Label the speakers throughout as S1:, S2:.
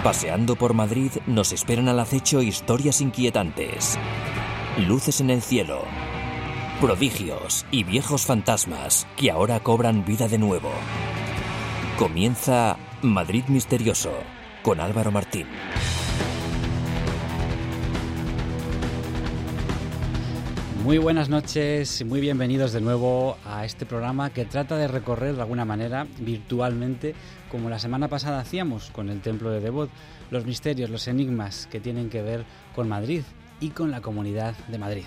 S1: Paseando por Madrid nos esperan al acecho historias inquietantes, luces en el cielo, prodigios y viejos fantasmas que ahora cobran vida de nuevo. Comienza Madrid Misterioso con Álvaro Martín.
S2: Muy buenas noches, muy bienvenidos de nuevo a este programa que trata de recorrer de alguna manera virtualmente, como la semana pasada hacíamos con el Templo de Devot, los misterios, los enigmas que tienen que ver con Madrid y con la Comunidad de Madrid.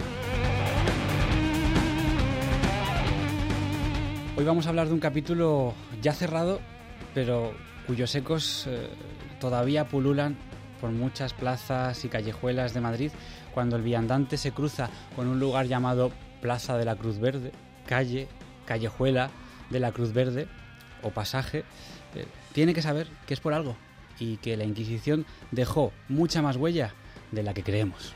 S2: Hoy vamos a hablar de un capítulo ya cerrado, pero cuyos ecos todavía pululan por muchas plazas y callejuelas de Madrid, cuando el viandante se cruza con un lugar llamado Plaza de la Cruz Verde, callejuela de la Cruz Verde o pasaje, tiene que saber que es por algo y que la Inquisición dejó mucha más huella de la que creemos.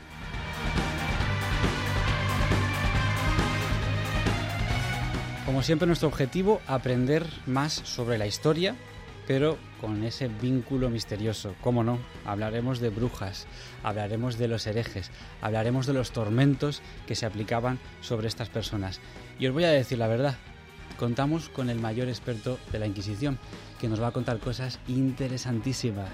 S2: Como siempre, nuestro objetivo, aprender más sobre la historia, pero con ese vínculo misterioso. ¿Cómo no? Hablaremos de brujas, hablaremos de los herejes, hablaremos de los tormentos que se aplicaban sobre estas personas. Y os voy a decir la verdad, contamos con el mayor experto de la Inquisición, que nos va a contar cosas interesantísimas.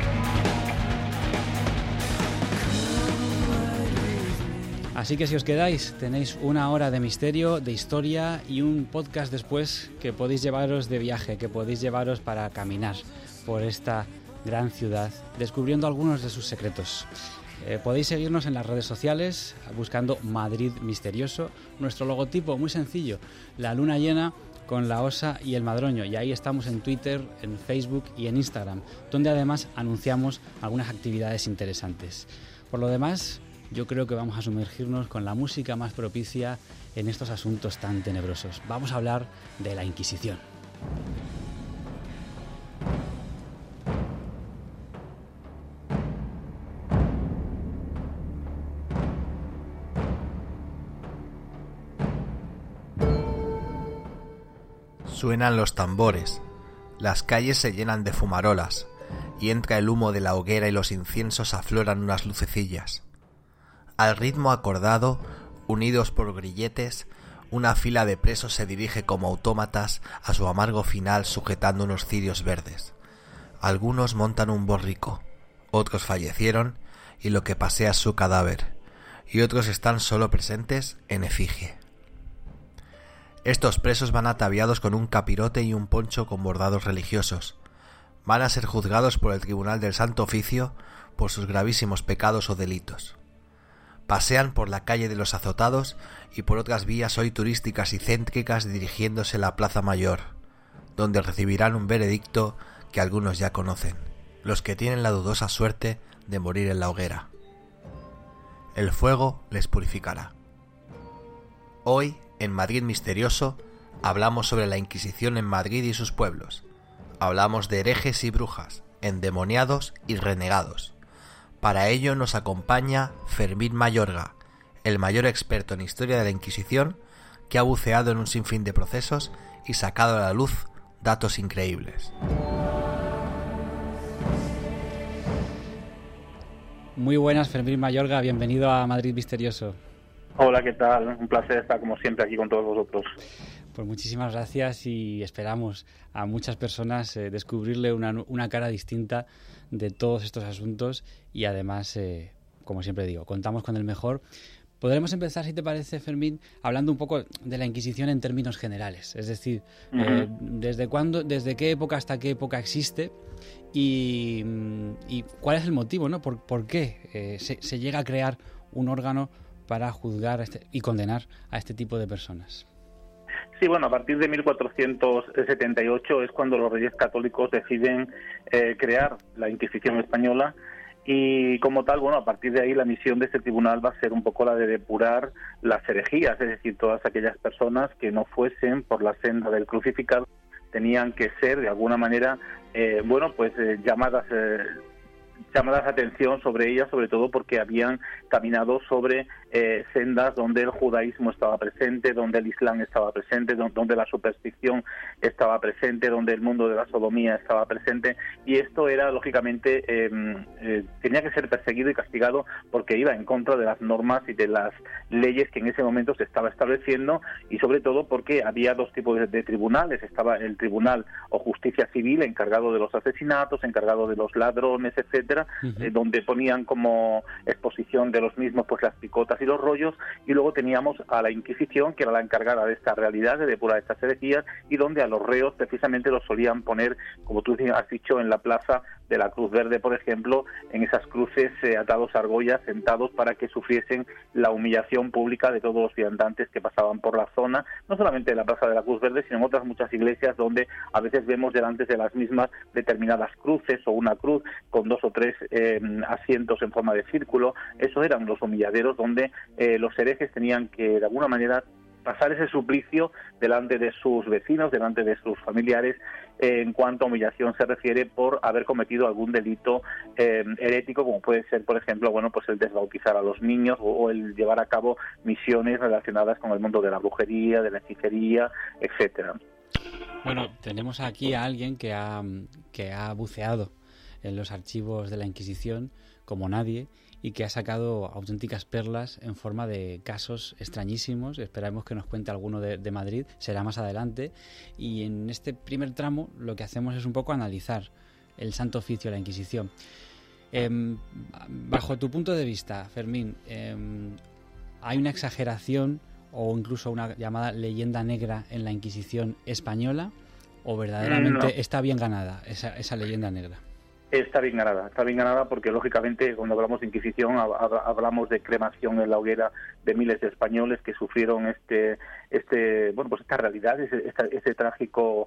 S2: Así que si os quedáis, tenéis una hora de misterio, de historia y un podcast después que podéis llevaros de viaje, que podéis llevaros para caminar por esta gran ciudad, descubriendo algunos de sus secretos. Podéis seguirnos en las redes sociales buscando Madrid Misterioso. Nuestro logotipo, muy sencillo, la luna llena con la osa y el madroño. Y ahí estamos en Twitter, en Facebook y en Instagram, donde además anunciamos algunas actividades interesantes. Por lo demás, yo creo que vamos a sumergirnos con la música más propicia en estos asuntos tan tenebrosos. Vamos a hablar de la Inquisición.
S3: Suenan los tambores, las calles se llenan de fumarolas y entra el humo de la hoguera y los inciensos afloran unas lucecillas. Al ritmo acordado, unidos por grilletes, una fila de presos se dirige como autómatas a su amargo final sujetando unos cirios verdes. Algunos montan un borrico, otros fallecieron y lo que pasea es su cadáver, y otros están solo presentes en efigie. Estos presos van ataviados con un capirote y un poncho con bordados religiosos. Van a ser juzgados por el Tribunal del Santo Oficio por sus gravísimos pecados o delitos. Pasean por la calle de los Azotados y por otras vías hoy turísticas y céntricas dirigiéndose a la Plaza Mayor, donde recibirán un veredicto que algunos ya conocen, los que tienen la dudosa suerte de morir en la hoguera. El fuego les purificará. Hoy, en Madrid Misterioso, hablamos sobre la Inquisición en Madrid y sus pueblos. Hablamos de herejes y brujas, endemoniados y renegados. Para ello nos acompaña Fermín Mayorga, el mayor experto en historia de la Inquisición, que ha buceado en un sinfín de procesos y sacado a la luz datos increíbles.
S2: Muy buenas, Fermín Mayorga, bienvenido a Madrid Misterioso.
S4: Hola, ¿qué tal? Un placer estar como siempre aquí con todos vosotros.
S2: Pues muchísimas gracias y esperamos a muchas personas descubrirle una cara distinta de todos estos asuntos y además, como siempre digo, contamos con el mejor. Podremos empezar, si te parece, Fermín, hablando un poco de la Inquisición en términos generales, es decir, desde qué época hasta qué época existe y cuál es el motivo, ¿no? ¿Por qué se llega a crear un órgano para juzgar y condenar a este tipo de personas?
S4: Sí, bueno, a partir de 1478 es cuando los reyes católicos deciden crear la Inquisición española y como tal, bueno, a partir de ahí la misión de este tribunal va a ser un poco la de depurar las herejías, es decir, todas aquellas personas que no fuesen por la senda del crucificado tenían que ser de alguna manera, llamadas llamadas la atención sobre ellas, sobre todo porque habían caminado sobre sendas donde el judaísmo estaba presente, donde el islam estaba presente, donde la superstición estaba presente, donde el mundo de la sodomía estaba presente, y esto era, lógicamente, tenía que ser perseguido y castigado porque iba en contra de las normas y de las leyes que en ese momento se estaba estableciendo, y sobre todo porque había dos tipos de tribunales. Estaba el tribunal o justicia civil encargado de los asesinatos, encargado de los ladrones, etcétera, donde ponían como exposición de los mismos pues las picotas y los rollos, y luego teníamos a la Inquisición, que era la encargada de esta realidad, de depurar estas herejías, y donde a los reos precisamente los solían poner, como tú has dicho, en la plaza de la Cruz Verde, por ejemplo, en esas cruces atados a argollas, sentados, para que sufriesen la humillación pública de todos los viandantes que pasaban por la zona, no solamente en la plaza de la Cruz Verde, sino en otras muchas iglesias donde a veces vemos delante de las mismas determinadas cruces o una cruz con 2 o 3 asientos en forma de círculo. Eso eran los humilladeros donde los herejes tenían que, de alguna manera, pasar ese suplicio delante de sus vecinos, delante de sus familiares, en cuanto a humillación se refiere, por haber cometido algún delito herético, como puede ser, por ejemplo, pues el desbautizar a los niños o el llevar a cabo misiones relacionadas con el mundo de la brujería, de la hechicería, etcétera.
S2: Bueno, tenemos aquí a alguien que ha buceado en los archivos de la Inquisición como nadie, y que ha sacado auténticas perlas en forma de casos extrañísimos. Esperamos que nos cuente alguno de Madrid, será más adelante. Y en este primer tramo lo que hacemos es un poco analizar el Santo Oficio de la Inquisición. Bajo tu punto de vista, Fermín, ¿hay una exageración o incluso una llamada leyenda negra en la Inquisición española, o verdaderamente está bien ganada esa leyenda negra?
S4: Está bien ganada porque, lógicamente, cuando hablamos de Inquisición hablamos de cremación en la hoguera de miles de españoles que sufrieron esta realidad, ese trágico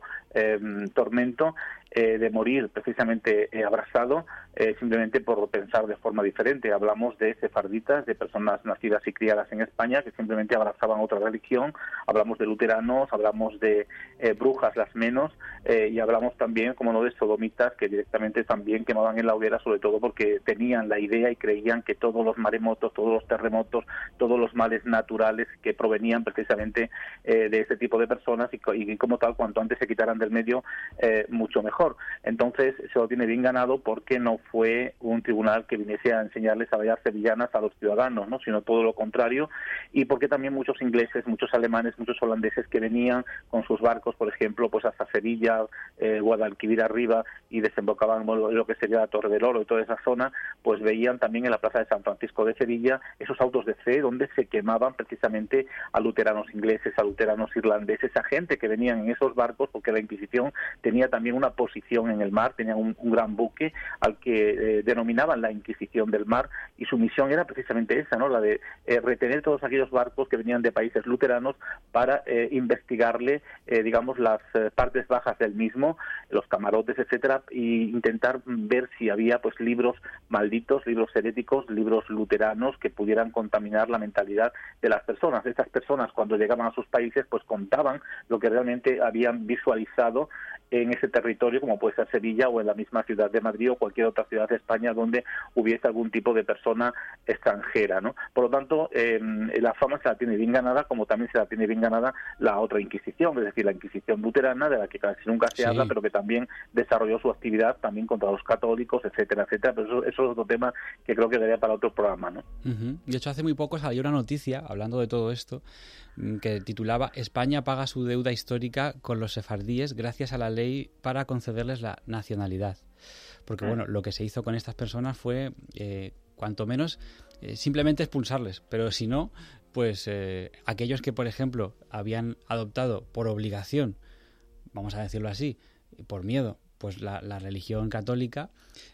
S4: tormento de morir precisamente abrazado, simplemente por pensar de forma diferente. Hablamos de sefarditas, de personas nacidas y criadas en España que simplemente abrazaban otra religión. Hablamos de luteranos, hablamos de brujas, las menos, y hablamos también, como no, de sodomitas, que directamente también quemaban en la hoguera, sobre todo porque tenían la idea y creían que todos los maremotos, todos los terremotos, todos los males naturales que provenían precisamente de ese tipo de personas, y como tal, cuanto antes se quitaran del medio, mucho mejor. Entonces se lo tiene bien ganado, porque no fue un tribunal que viniese a enseñarles a bailar sevillanas a los ciudadanos, ¿no?, sino todo lo contrario, y porque también muchos ingleses, muchos alemanes, muchos holandeses que venían con sus barcos, por ejemplo, pues hasta Sevilla, Guadalquivir arriba, y desembocaban lo que sería la Torre del Oro y toda esa zona, pues veían también en la plaza de San Francisco de Sevilla esos autos de fe donde se quemaban precisamente a luteranos ingleses, a luteranos irlandeses, a gente que venían en esos barcos, porque la Inquisición tenía también una posición en el mar, tenía un gran buque al que denominaban la Inquisición del Mar, y su misión era precisamente esa, ¿no?, la de retener todos aquellos barcos que venían de países luteranos para investigarle, digamos, las partes bajas del mismo, los camarotes, etcétera, e intentar ver si había pues libros malditos, libros heréticos, libros luteranos que pudieran contaminar la mentalidad de las personas. Estas personas, cuando llegaban a sus países, pues contaban lo que realmente habían visualizado en ese territorio, como puede ser Sevilla o en la misma ciudad de Madrid o cualquier otra ciudad de España donde hubiese algún tipo de persona extranjera, ¿no? Por lo tanto, la fama se la tiene bien ganada, como también se la tiene bien ganada la otra Inquisición, es decir, la Inquisición luterana, de la que casi nunca se habla, pero que también desarrolló su actividad también contra los católicos, etcétera, etcétera. Pero eso es otro tema que creo que daría para otro programa, ¿no?
S2: De hecho, hace muy poco salió una noticia hablando de todo esto que titulaba: España paga su deuda histórica con los sefardíes gracias a la ley para concederles la nacionalidad. Porque bueno, lo que se hizo con estas personas fue cuanto menos simplemente expulsarles, pero si no, pues aquellos que, por ejemplo, habían adoptado por obligación, vamos a decirlo así, por miedo, pues la religión católica,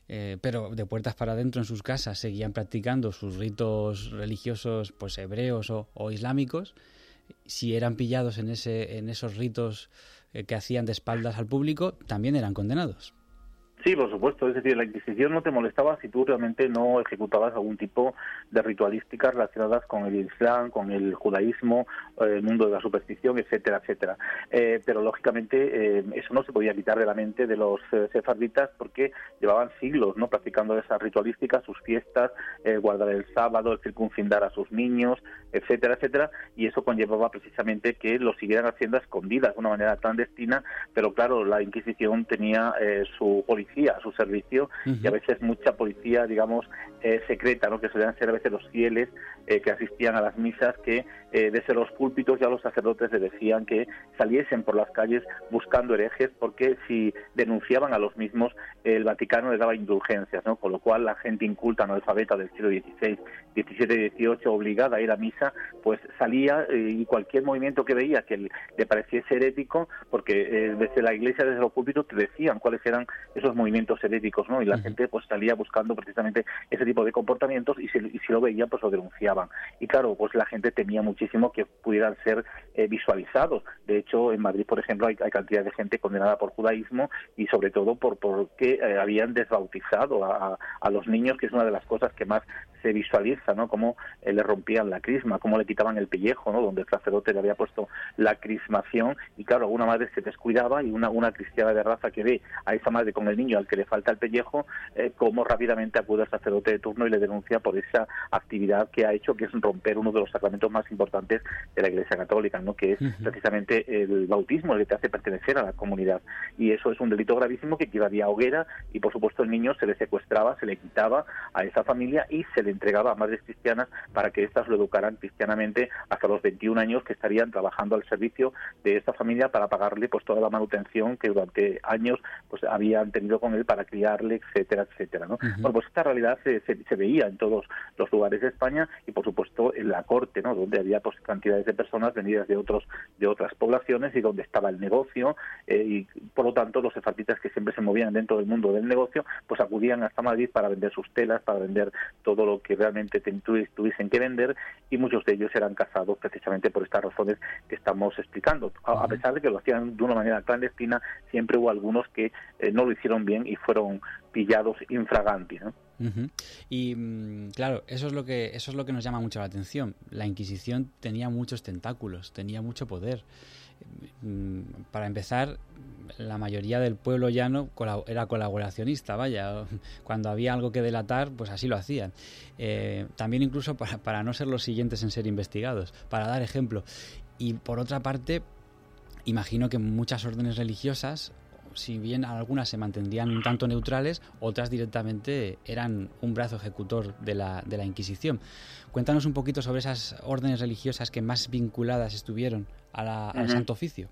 S2: pero de puertas para adentro en sus casas seguían practicando sus ritos religiosos, pues hebreos o islámicos, si eran pillados en esos ritos que hacían de espaldas al público, también eran condenados.
S4: Sí, por supuesto. Es decir, la Inquisición no te molestaba si tú realmente no ejecutabas algún tipo de ritualísticas relacionadas con el Islam, con el judaísmo, el mundo de la superstición, etcétera, etcétera. Pero lógicamente eso no se podía quitar de la mente de los sefarditas porque llevaban siglos, ¿no?, practicando esas ritualísticas, sus fiestas, guardar el sábado, el circuncindar a sus niños, etcétera, etcétera, y eso conllevaba precisamente que lo siguieran haciendo a escondidas, de una manera clandestina, pero claro, la Inquisición tenía su policía a su servicio, y a veces mucha policía, digamos, secreta, ¿no?, que solían ser a veces los fieles que asistían a las misas, que desde los púlpitos ya los sacerdotes les decían que saliesen por las calles buscando herejes, porque si denunciaban a los mismos, el Vaticano les daba indulgencias, ¿no?, con lo cual la gente inculta, analfabeta del siglo XVI, XVII y XVIII, obligada a ir a misa, pues salía y cualquier movimiento que veía que le pareciese herético, porque desde la iglesia, desde los púlpitos, te decían cuáles eran esos movimientos heréticos, ¿no?, y la gente pues salía buscando precisamente ese tipo de comportamientos, y si lo veían, pues lo denunciaban. Y claro, pues la gente temía muchísimo que pudieran ser visualizados. De hecho, en Madrid, por ejemplo, hay cantidad de gente condenada por judaísmo, y sobre todo porque habían desbautizado a los niños, que es una de las cosas que más se visualiza, ¿no?, cómo le rompían la crisma, cómo le quitaban el pellejo, ¿no?, donde el sacerdote le había puesto la crismación, y claro, alguna madre se descuidaba, y una cristiana de raza que ve a esa madre con el niño al que le falta el pellejo, cómo rápidamente acude al sacerdote de turno y le denuncia por esa actividad que ha hecho, que es romper uno de los sacramentos más importantes de la Iglesia Católica, ¿no?, que es precisamente el bautismo, el que te hace pertenecer a la comunidad. Y eso es un delito gravísimo que equivalía a hoguera, y por supuesto el niño se le secuestraba, se le quitaba a esa familia y se le entregaba a madres cristianas para que éstas lo educaran cristianamente hasta los 21 años, que estarían trabajando al servicio de esta familia para pagarle pues toda la manutención que durante años pues habían tenido con él para criarle, etcétera, etcétera, ¿no? Bueno, pues esta realidad se veía en todos los lugares de España, y por supuesto en la corte, ¿no?, donde había pues cantidades de personas venidas de otras poblaciones, y donde estaba el negocio, y por lo tanto los sefarditas, que siempre se movían dentro del mundo del negocio, pues acudían hasta Madrid para vender sus telas, para vender todo lo que realmente tuviesen que vender, y muchos de ellos eran cazados precisamente por estas razones que estamos explicando. A pesar de que lo hacían de una manera clandestina, siempre hubo algunos que no lo hicieron bien y fueron pillados infraganti, ¿no?
S2: Y claro, eso es lo que nos llama mucho la atención. La Inquisición tenía muchos tentáculos, tenía mucho poder. Para empezar, la mayoría del pueblo llano era colaboracionista, vaya, cuando había algo que delatar, pues así lo hacían. También incluso para no ser los siguientes en ser investigados, para dar ejemplo. Y por otra parte, imagino que muchas órdenes religiosas, si bien algunas se mantendrían un tanto neutrales, otras directamente eran un brazo ejecutor de la Inquisición. Cuéntanos un poquito sobre esas órdenes religiosas que más vinculadas estuvieron al Santo Oficio.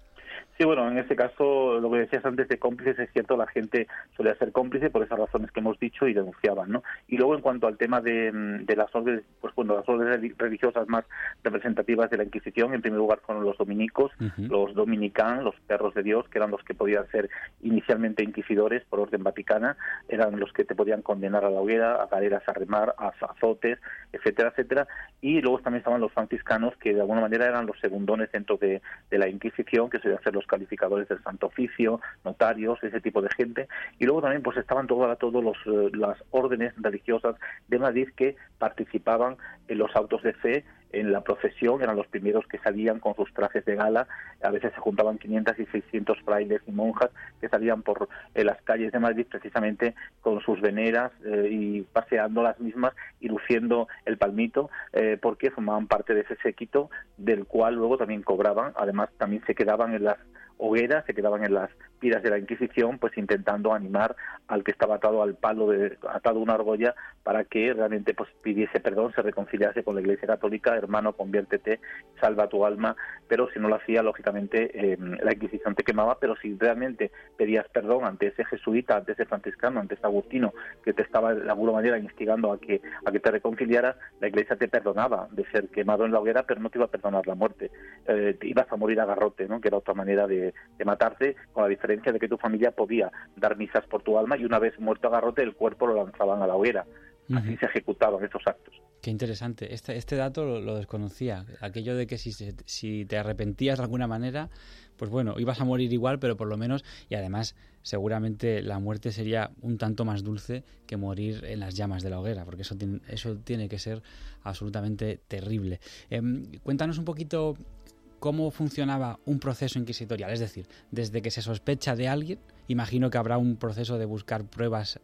S4: Sí, bueno, en este caso, lo que decías antes de cómplices, es cierto, la gente solía ser cómplice por esas razones que hemos dicho y denunciaban, ¿no? Y luego, en cuanto al tema de las órdenes, pues bueno, las órdenes religiosas más representativas de la Inquisición, en primer lugar fueron los dominicos, los dominicanos, los perros de Dios, que eran los que podían ser inicialmente inquisidores por orden vaticana, eran los que te podían condenar a la hoguera, a galeras a remar, a azotes, etcétera, etcétera. Y luego también estaban los franciscanos, que de alguna manera eran los segundones dentro de la Inquisición, que solían ser los calificadores del Santo Oficio, notarios, ese tipo de gente. Y luego también pues estaban todas las órdenes religiosas de Madrid que participaban en los autos de fe, en la procesión, eran los primeros que salían con sus trajes de gala. A veces se juntaban 500 y 600 frailes y monjas que salían por las calles de Madrid precisamente con sus veneras y paseando las mismas y luciendo el palmito, porque formaban parte de ese séquito del cual luego también cobraban. Además también se quedaban en las hogueras, se quedaban en las piras de la Inquisición, pues intentando animar al que estaba atado al palo, atado a una argolla, para que realmente pues pidiese perdón, se reconciliase con la Iglesia Católica. Hermano, conviértete, salva tu alma. Pero si no lo hacía, lógicamente la Inquisición te quemaba. Pero si realmente pedías perdón ante ese jesuita, ante ese franciscano, ante ese agustino que te estaba de alguna manera instigando a que te reconciliaras, la Iglesia te perdonaba de ser quemado en la hoguera, pero no te iba a perdonar la muerte. Te ibas a morir a garrote, ¿no?, que era otra manera de matarte, con la diferencia de que tu familia podía dar misas por tu alma, y una vez muerto a garrote el cuerpo lo lanzaban a la hoguera. Así se ejecutaban estos actos.
S2: Qué interesante. Este dato lo desconocía. Aquello de que si te arrepentías de alguna manera, pues bueno, ibas a morir igual, pero por lo menos, y además seguramente la muerte sería un tanto más dulce que morir en las llamas de la hoguera, porque eso tiene que ser absolutamente terrible. Cuéntanos un poquito cómo funcionaba un proceso inquisitorial, es decir, desde que se sospecha de alguien, imagino que habrá un proceso de buscar pruebas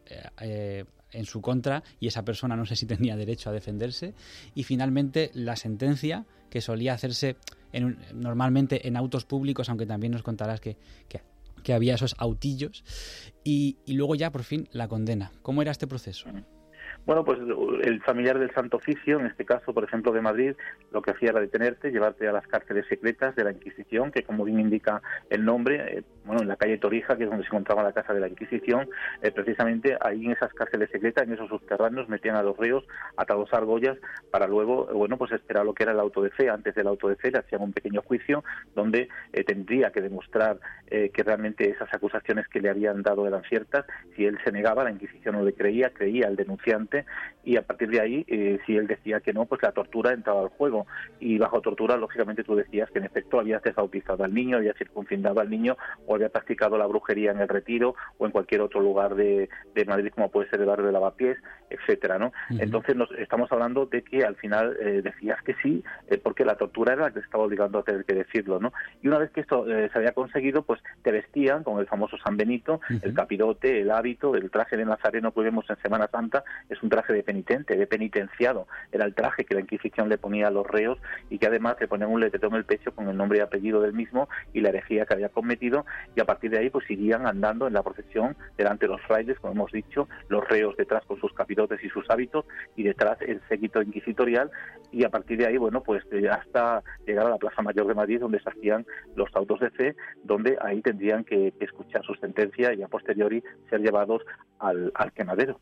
S2: en su contra y esa persona no sé si tenía derecho a defenderse, y finalmente la sentencia, que solía hacerse normalmente en autos públicos, aunque también nos contarás que había esos autillos, y luego ya por fin la condena. ¿Cómo era este proceso?
S4: Bueno, pues el familiar del Santo Oficio, en este caso, por ejemplo, de Madrid, lo que hacía era detenerte, llevarte a las cárceles secretas de la Inquisición, que como bien indica el nombre, en la calle Torija, que es donde se encontraba la casa de la Inquisición, precisamente ahí en esas cárceles secretas, en esos subterráneos, metían a los reos atados a argollas para luego, pues esperar lo que era el auto de fe. Antes del auto de fe le hacían un pequeño juicio donde tendría que demostrar que realmente esas acusaciones que le habían dado eran ciertas. Si él se negaba, la Inquisición no le creía el denunciante, y a partir de ahí, si él decía que no, pues la tortura entraba al juego, y bajo tortura, lógicamente, tú decías que en efecto habías desbautizado al niño, habías circuncidado al niño, o había practicado la brujería en el Retiro o en cualquier otro lugar de Madrid, como puede ser el barrio de Lavapiés, etcétera, ¿no? Uh-huh. Entonces estamos hablando de que al final decías que sí, porque la tortura era la que estaba obligando a tener que decirlo, ¿no? Y una vez que esto se había conseguido, pues te vestían con el famoso San Benito, uh-huh, el capirote, el hábito, el traje de nazareno que vemos en Semana Santa, es un traje de penitente, de penitenciado, era el traje que la Inquisición le ponía a los reos, y que además le ponían un letrero en el pecho con el nombre y apellido del mismo y la herejía que había cometido, y a partir de ahí pues irían andando en la procesión delante de los frailes, como hemos dicho, los reos detrás con sus capirotes y sus hábitos, y detrás el séquito inquisitorial, y a partir de ahí, pues hasta llegar a la Plaza Mayor de Madrid, donde se hacían los autos de fe, donde ahí tendrían que escuchar su sentencia y a posteriori ser llevados al quemadero.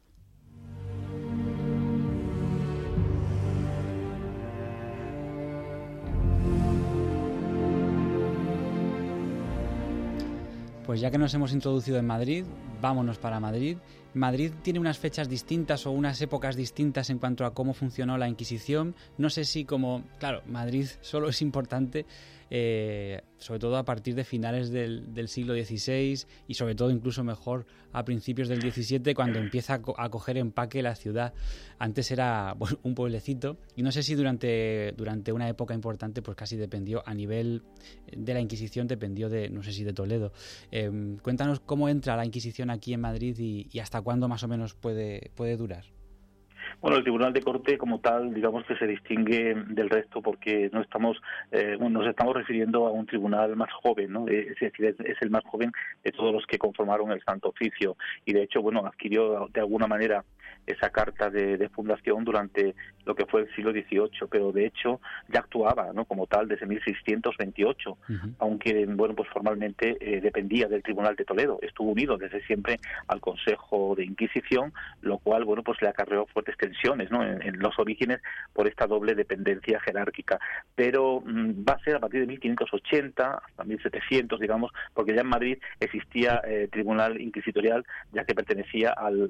S2: Pues ya que nos hemos introducido en Madrid, vámonos para Madrid. Madrid tiene unas fechas distintas o unas épocas distintas en cuanto a cómo funcionó la Inquisición. No sé si claro, Madrid solo es importante, sobre todo a partir de finales del siglo XVI y sobre todo incluso mejor a principios del XVII, cuando empieza a coger empaque la ciudad. Antes era un pueblecito, y no sé si durante una época importante pues casi dependió, a nivel de la Inquisición dependió no sé si de Toledo. Cuéntanos cómo entra la Inquisición aquí en Madrid y hasta cuándo más o menos puede durar.
S4: Bueno, el Tribunal de Corte como tal, digamos que se distingue del resto porque nos estamos refiriendo a un tribunal más joven, ¿no? Es decir, es el más joven de todos los que conformaron el Santo Oficio, y de hecho, adquirió de alguna manera esa carta de fundación durante lo que fue el siglo XVIII, pero de hecho ya actuaba, ¿no?, como tal desde 1628, uh-huh, aunque pues formalmente dependía del Tribunal de Toledo. Estuvo unido desde siempre al Consejo de Inquisición, lo cual pues le acarreó fuertes tensiones, ¿no?, en los orígenes por esta doble dependencia jerárquica. Pero va a ser a partir de 1580 hasta 1700, digamos, porque ya en Madrid existía Tribunal Inquisitorial, ya que pertenecía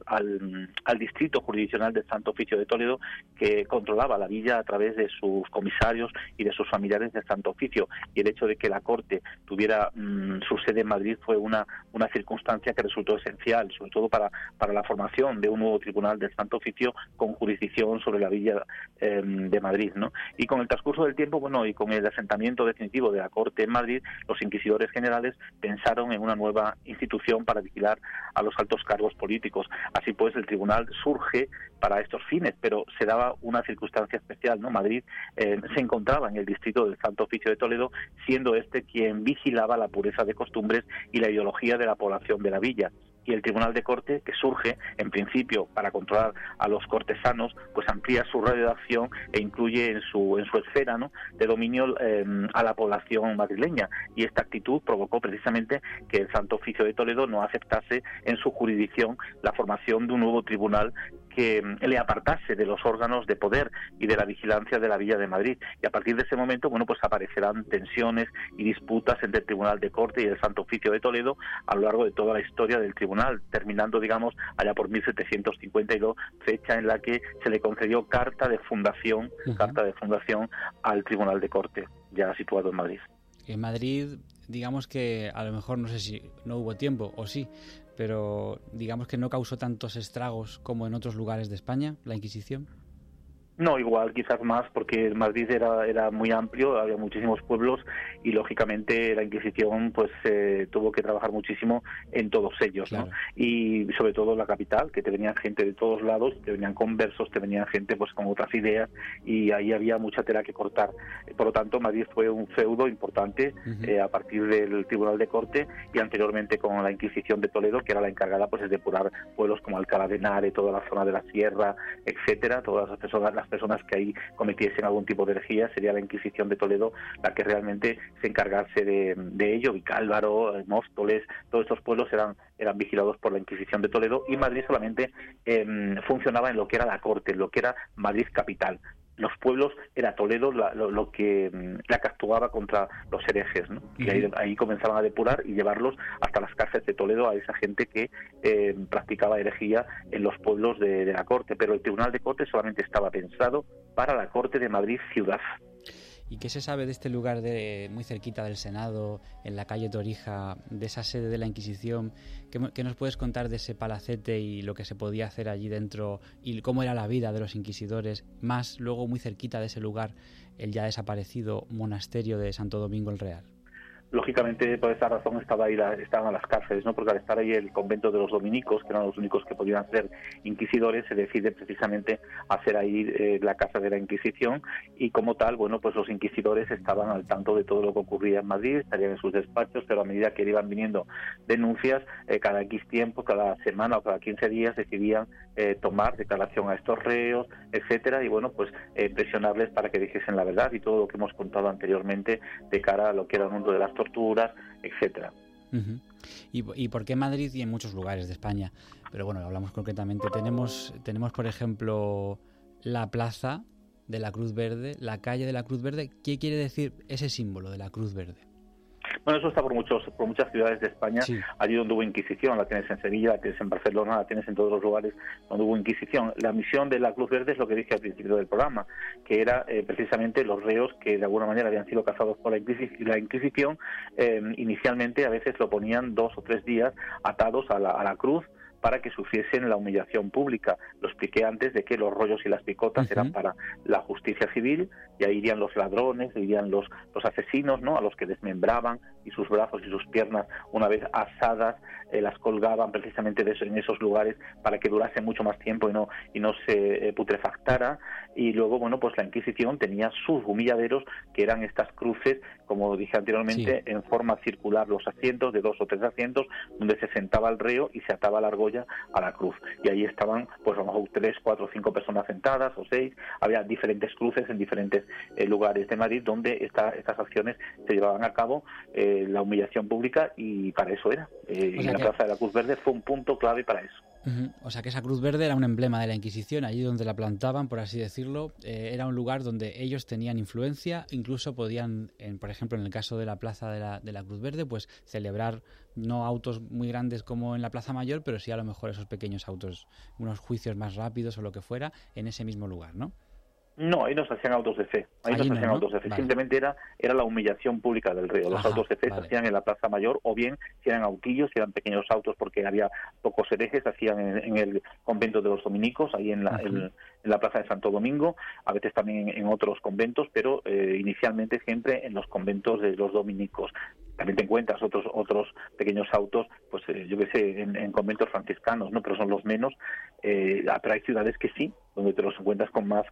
S4: al distrito jurisdiccional del Santo Oficio de Toledo, que controlaba la villa a través de sus comisarios y de sus familiares del Santo Oficio, y el hecho de que la Corte tuviera su sede en Madrid fue una circunstancia que resultó esencial, sobre todo para la formación de un nuevo tribunal del Santo Oficio con jurisdicción sobre la villa de Madrid, ¿no? Y con el transcurso del tiempo, y con el asentamiento definitivo de la Corte en Madrid, los inquisidores generales pensaron en una nueva institución para vigilar a los altos cargos políticos. Así pues, el tribunal surge para estos fines, pero se daba una circunstancia especial, ¿no? Madrid se encontraba en el distrito del Santo Oficio de Toledo, siendo quien vigilaba la pureza de costumbres y la ideología de la población de la villa. Y el Tribunal de Corte, que surge en principio para controlar a los cortesanos, pues amplía su radio de acción e incluye en su esfera, ¿no?, de dominio a la población madrileña. Y esta actitud provocó precisamente que el Santo Oficio de Toledo no aceptase en su jurisdicción la formación de un nuevo tribunal que le apartase de los órganos de poder y de la vigilancia de la Villa de Madrid. Y a partir de ese momento, bueno, pues aparecerán tensiones y disputas entre el Tribunal de Corte y el Santo Oficio de Toledo a lo largo de toda la historia del tribunal, terminando, digamos, allá por 1752, fecha en la que se le concedió carta de fundación al Tribunal de Corte, ya situado en Madrid.
S2: En Madrid, digamos que a lo mejor, no sé si no hubo tiempo o sí, pero digamos que no causó tantos estragos como en otros lugares de España, la Inquisición.
S4: No, igual, quizás más, porque Madrid era muy amplio, había muchísimos pueblos y, lógicamente, la Inquisición pues tuvo que trabajar muchísimo en todos ellos, claro, ¿no? Y sobre todo la capital, que te venían gente de todos lados, te venían conversos, te venían gente pues con otras ideas, y ahí había mucha tela que cortar. Por lo tanto, Madrid fue un feudo importante a partir del Tribunal de Corte, y anteriormente con la Inquisición de Toledo, que era la encargada pues de depurar pueblos como Alcalá de Henares, toda la zona de la Sierra, etcétera. Todas las personas que ahí cometiesen algún tipo de herejía, sería la Inquisición de Toledo la que realmente se encargase de ello. Vicálvaro, Móstoles, todos estos pueblos eran vigilados por la Inquisición de Toledo, y Madrid solamente funcionaba en lo que era la corte, en lo que era Madrid capital. Los pueblos era Toledo la que actuaba contra los herejes, ¿no? Y ahí comenzaban a depurar y llevarlos hasta las cárceles de Toledo a esa gente que practicaba herejía en los pueblos de la corte. Pero el Tribunal de Corte solamente estaba pensado para la corte de Madrid ciudad.
S2: ¿Y qué se sabe de este lugar muy cerquita del Senado, en la calle Torija, de esa sede de la Inquisición? ¿Qué nos puedes contar de ese palacete y lo que se podía hacer allí dentro y cómo era la vida de los inquisidores? Más luego, muy cerquita de ese lugar, el ya desaparecido monasterio de Santo Domingo el Real.
S4: Lógicamente, por esa razón estaban las cárceles, ¿no? Porque al estar ahí el convento de los dominicos, que eran los únicos que podían ser inquisidores, se decide precisamente hacer ahí la casa de la Inquisición, y como tal, bueno, pues los inquisidores estaban al tanto de todo lo que ocurría en Madrid, estarían en sus despachos, pero a medida que iban viniendo denuncias, cada X tiempo, cada semana o cada 15 días, decidían tomar declaración a estos reos, etcétera, y bueno, pues presionarles para que dijesen la verdad y todo lo que hemos contado anteriormente de cara a lo que era el mundo de las torturas, etcétera.
S2: ¿Y por qué Madrid y en muchos lugares de España? Pero bueno, hablamos concretamente. Tenemos por ejemplo, la plaza de la Cruz Verde, la calle de la Cruz Verde. ¿Qué quiere decir ese símbolo de la Cruz Verde?
S4: Bueno, eso está por muchas ciudades de España. Sí. Allí donde hubo Inquisición, la tienes en Sevilla, la tienes en Barcelona, la tienes en todos los lugares donde hubo Inquisición. La misión de la Cruz Verde es lo que dije al principio del programa, que era precisamente los reos que de alguna manera habían sido cazados por la Inquisición. Inicialmente a veces lo ponían 2 o 3 días atados a la cruz, para que sufriesen la humillación pública. Lo expliqué antes de que los rollos y las picotas eran para la justicia civil, y ahí irían los ladrones, irían los asesinos, ¿no? A los que desmembraban, y sus brazos y sus piernas, una vez asadas, las colgaban precisamente en esos lugares para que durase mucho más tiempo y no se putrefactara. Y luego, bueno, pues la Inquisición tenía sus humilladeros, que eran estas cruces, como dije anteriormente, sí, en forma circular, los asientos de 2 o 3 asientos, donde se sentaba el reo y se ataba la argolla a la cruz. Y ahí estaban, pues a lo mejor 3, 4, 5 personas sentadas, o 6. Había diferentes cruces en diferentes lugares de Madrid donde estas acciones se llevaban a cabo, la humillación pública, y para eso era. Y la Plaza de la Cruz Verde fue un punto clave para eso.
S2: O sea que esa Cruz Verde era un emblema de la Inquisición, allí donde la plantaban, por así decirlo. Era un lugar donde ellos tenían influencia, incluso podían, por ejemplo, en el caso de la Plaza de la Cruz Verde, pues celebrar no autos muy grandes como en la Plaza Mayor, pero sí a lo mejor esos pequeños autos, unos juicios más rápidos o lo que fuera, en ese mismo lugar, ¿no?
S4: No, ahí no se hacían autos de fe. Autos de fe. Vale. Simplemente era la humillación pública del reo. Los autos de fe se hacían en la Plaza Mayor, o bien si eran autillos, si eran pequeños autos porque había pocos herejes, se hacían en el convento de los dominicos, ahí en la Plaza de Santo Domingo, a veces también en otros conventos, pero inicialmente siempre en los conventos de los dominicos. También te encuentras otros pequeños autos, pues yo qué sé, en conventos franciscanos, ¿no? Pero son los menos. Pero hay ciudades que sí, donde te los encuentras con más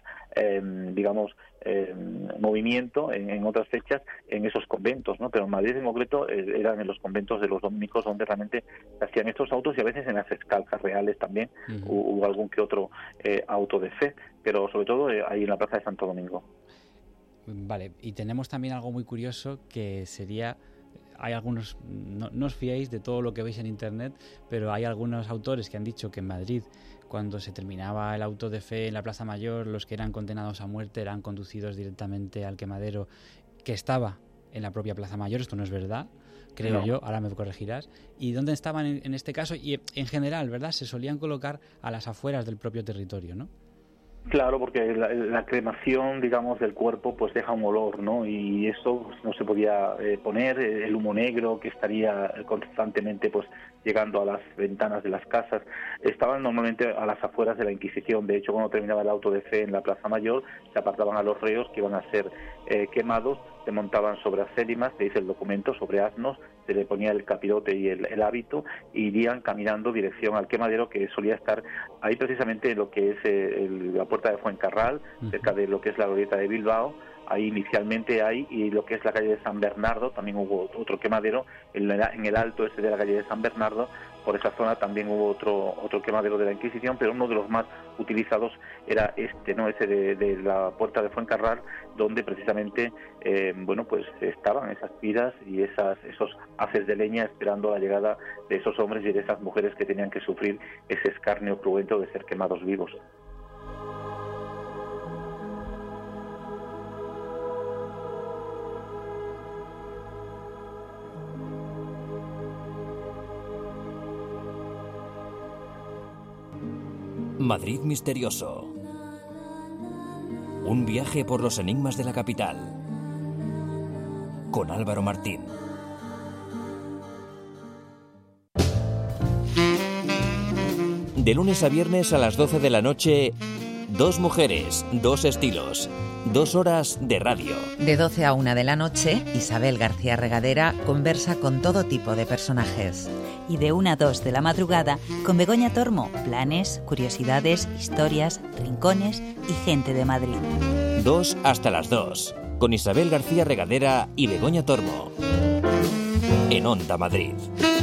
S4: movimiento en otras fechas en esos conventos, ¿no? Pero en Madrid en concreto eran en los conventos de los dominicos donde realmente se hacían estos autos, y a veces en las escalzas reales también hubo algún que otro auto de fe, pero sobre todo ahí en la Plaza de Santo Domingo.
S2: Vale, y tenemos también algo muy curioso que sería, hay algunos, no os fiéis de todo lo que veis en internet, pero hay algunos autores que han dicho que en Madrid, cuando se terminaba el auto de fe en la Plaza Mayor, los que eran condenados a muerte eran conducidos directamente al quemadero que estaba en la propia Plaza Mayor. Esto no es verdad, creo yo, ahora me corregirás. ¿Y dónde estaban en este caso? Y en general, ¿verdad? Se solían colocar a las afueras del propio territorio, ¿no?
S4: Claro, porque la cremación, digamos, del cuerpo pues deja un olor, ¿no? Y eso pues, no se podía poner, el humo negro que estaría constantemente pues llegando a las ventanas de las casas. Estaban normalmente a las afueras de la Inquisición. De hecho, cuando terminaba el auto de fe en la Plaza Mayor, se apartaban a los reos que iban a ser quemados, se montaban sobre acélimas, que dice el documento, sobre asnos, se le ponía el capirote y el hábito, e irían caminando dirección al quemadero, que solía estar ahí precisamente en lo que es la puerta de Fuencarral, cerca de lo que es la glorieta de Bilbao. Ahí inicialmente hay, y lo que es la calle de San Bernardo, también hubo otro quemadero, en el alto ese de la calle de San Bernardo, por esa zona también hubo otro quemadero de la Inquisición, pero uno de los más utilizados era ese de la puerta de Fuencarral, donde precisamente pues estaban esas piras y esos haces de leña esperando la llegada de esos hombres y de esas mujeres que tenían que sufrir ese escarnio cruento de ser quemados vivos.
S1: Madrid misterioso. Un viaje por los enigmas de la capital. Con Álvaro Martín. De lunes a viernes a las 12 de la noche, 2 mujeres, 2 estilos, 2 horas de radio.
S5: De 12 a 1 de la noche, Isabel García Regadera conversa con todo tipo de personajes.
S6: Y de 1 a 2 de la madrugada, con Begoña Tormo, planes, curiosidades, historias, rincones y gente de Madrid.
S1: 2 hasta las 2, con Isabel García Regadera y Begoña Tormo. En Onda Madrid.